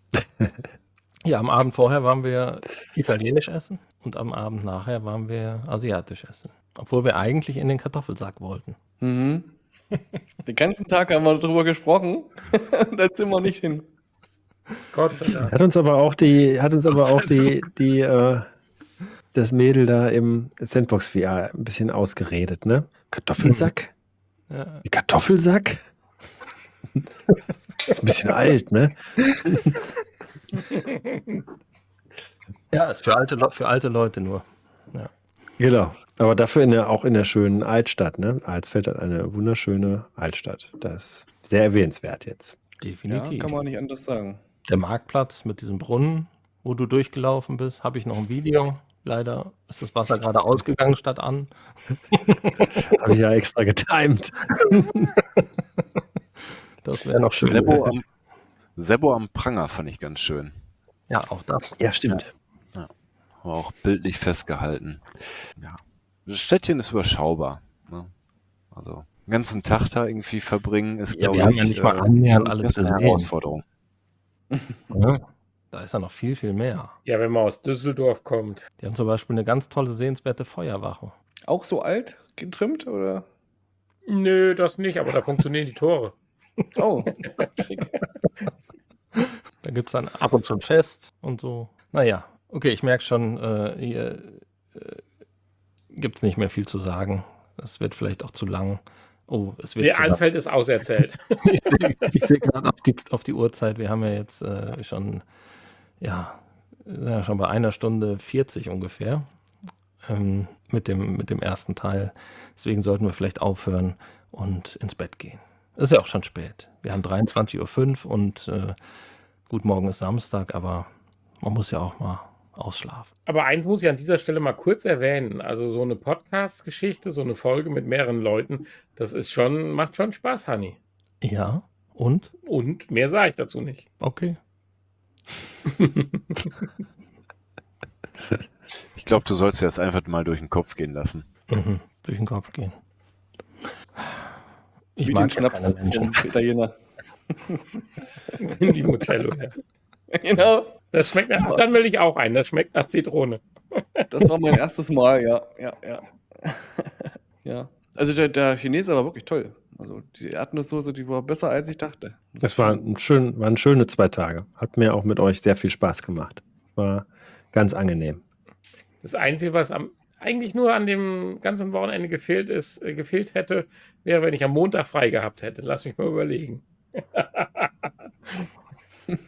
Ja, am Abend vorher waren wir italienisch essen und am Abend nachher waren wir asiatisch essen. Obwohl wir eigentlich in den Kartoffelsack wollten. Mhm. Den ganzen Tag haben wir darüber gesprochen. Da sind wir nicht hin. Gott sei Dank. Hat uns aber auch das Mädel da im Sandbox VR ein bisschen ausgeredet, ne? Kartoffelsack? Ja, Wie Kartoffelsack? Ist ein bisschen alt, ne? ja ist für alte Leute nur. Ja. Genau. Aber dafür auch in der schönen Altstadt, ne? Alsfeld hat eine wunderschöne Altstadt. Das ist sehr erwähnenswert jetzt. Ja, Definitiv. kann man nicht anders sagen. Der Marktplatz mit diesem Brunnen, wo du durchgelaufen bist, habe ich noch ein Video. Leider ist das Wasser gerade ausgegangen statt an. Habe ich ja extra getimed. Das wäre noch schön. Sebo am Pranger fand ich ganz schön. Ja, auch das. Ja, stimmt. Aber auch bildlich festgehalten. Ja. Das Städtchen ist überschaubar. Ne? Also den ganzen Tag da irgendwie verbringen ist, Ja, glaube wir haben ja nicht mal annähernd alles eine gesehen. Herausforderung. Ja, da ist ja noch viel, viel mehr. Ja, wenn man aus Düsseldorf kommt. Die haben zum Beispiel eine ganz tolle, sehenswerte Feuerwache. Auch so alt getrimmt, oder? Nö, das nicht, aber da funktionieren die Tore. Oh, schick. Da gibt es dann ab und zu ein Fest und so. Naja, okay, ich merke schon, hier gibt es nicht mehr viel zu sagen. Das wird vielleicht auch zu lang. Oh, es wird Der zu lang. Alsfeld ist auserzählt. Ich sehe gerade auf die Uhrzeit. Wir haben ja jetzt schon bei 1 Stunde 40 ungefähr mit dem ersten Teil. Deswegen sollten wir vielleicht aufhören und ins Bett gehen. Es ist ja auch schon spät. Wir haben 23:05 Uhr und gut, morgen ist Samstag, aber man muss ja auch mal ausschlafen. Aber eins muss ich an dieser Stelle mal kurz erwähnen. Also so eine Podcast-Geschichte, so eine Folge mit mehreren Leuten, das macht schon Spaß, Hanni. Ja, und? Und mehr sage ich dazu nicht. Okay. Ich glaube, du sollst dir das einfach mal durch den Kopf gehen lassen. Mhm. Durch den Kopf gehen. Ich Wie mag den ja Schnaps keine Menschen. vom Italiener. In die Motello, ja. Genau. Das schmeckt dann will ich auch einen. Das schmeckt nach Zitrone. Das war mein erstes Mal, ja. Ja. Also der Chinese war wirklich toll. Also die Erdnusssoße, die war besser, als ich dachte. Es waren schöne 2 Tage. Hat mir auch mit euch sehr viel Spaß gemacht. War ganz angenehm. Das Einzige, was eigentlich nur an dem ganzen Wochenende gefehlt hätte, wäre, wenn ich am Montag frei gehabt hätte. Lass mich mal überlegen.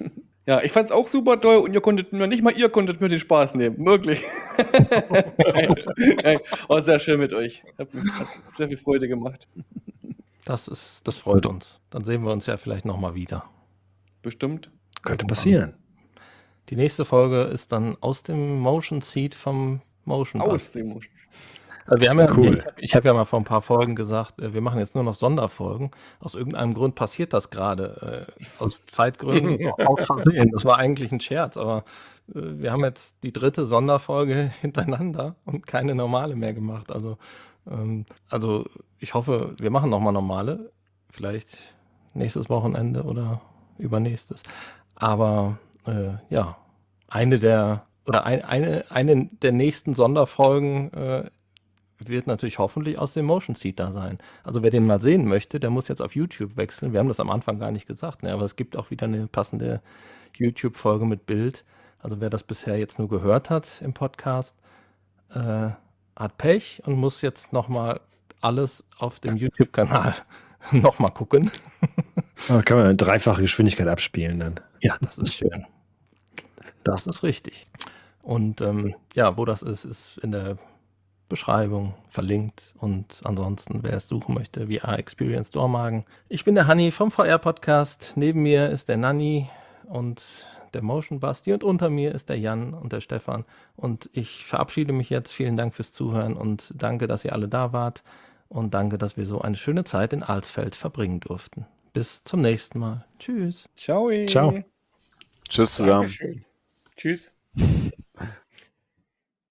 Ja, ich fand's auch super toll und nicht mal ihr konntet mir den Spaß nehmen. Wirklich. Nein, war sehr schön mit euch. Hat sehr viel Freude gemacht. Das freut uns. Dann sehen wir uns ja vielleicht nochmal wieder. Bestimmt. Könnte passieren. Die nächste Folge ist dann aus dem Motion Seat vom Motion Bus. Aus dem Motion. Also wir haben ja, Cool. ich habe ja mal vor ein paar Folgen gesagt, wir machen jetzt nur noch Sonderfolgen. Aus irgendeinem Grund passiert das gerade. Aus Zeitgründen, aus Versehen. Das war eigentlich ein Scherz, aber wir haben jetzt die 3. Sonderfolge hintereinander und keine normale mehr gemacht. Also ich hoffe, wir machen nochmal normale. Vielleicht nächstes Wochenende oder übernächstes. Aber ja, eine der nächsten Sonderfolgen wird natürlich hoffentlich aus dem Motion Seat da sein. Also wer den mal sehen möchte, der muss jetzt auf YouTube wechseln. Wir haben das am Anfang gar nicht gesagt, ne? Aber es gibt auch wieder eine passende YouTube-Folge mit Bild. Also wer das bisher jetzt nur gehört hat im Podcast, hat Pech und muss jetzt nochmal alles auf dem YouTube-Kanal nochmal gucken. Da kann man eine dreifache Geschwindigkeit abspielen dann. Ja, das ist schön. Das ist richtig. Und ja, wo das ist in der Beschreibung verlinkt. Und ansonsten, wer es suchen möchte, VR Experience Dormagen. Ich bin der Hanni vom VR-Podcast. Neben mir ist der Nanni und der Motion Basti und unter mir ist der Jan und der Stefan. Und ich verabschiede mich jetzt. Vielen Dank fürs Zuhören und danke, dass ihr alle da wart. Und danke, dass wir so eine schöne Zeit in Alsfeld verbringen durften. Bis zum nächsten Mal. Tschüss. Ciao. Ciao. Tschüss zusammen. Dankeschön. Tschüss.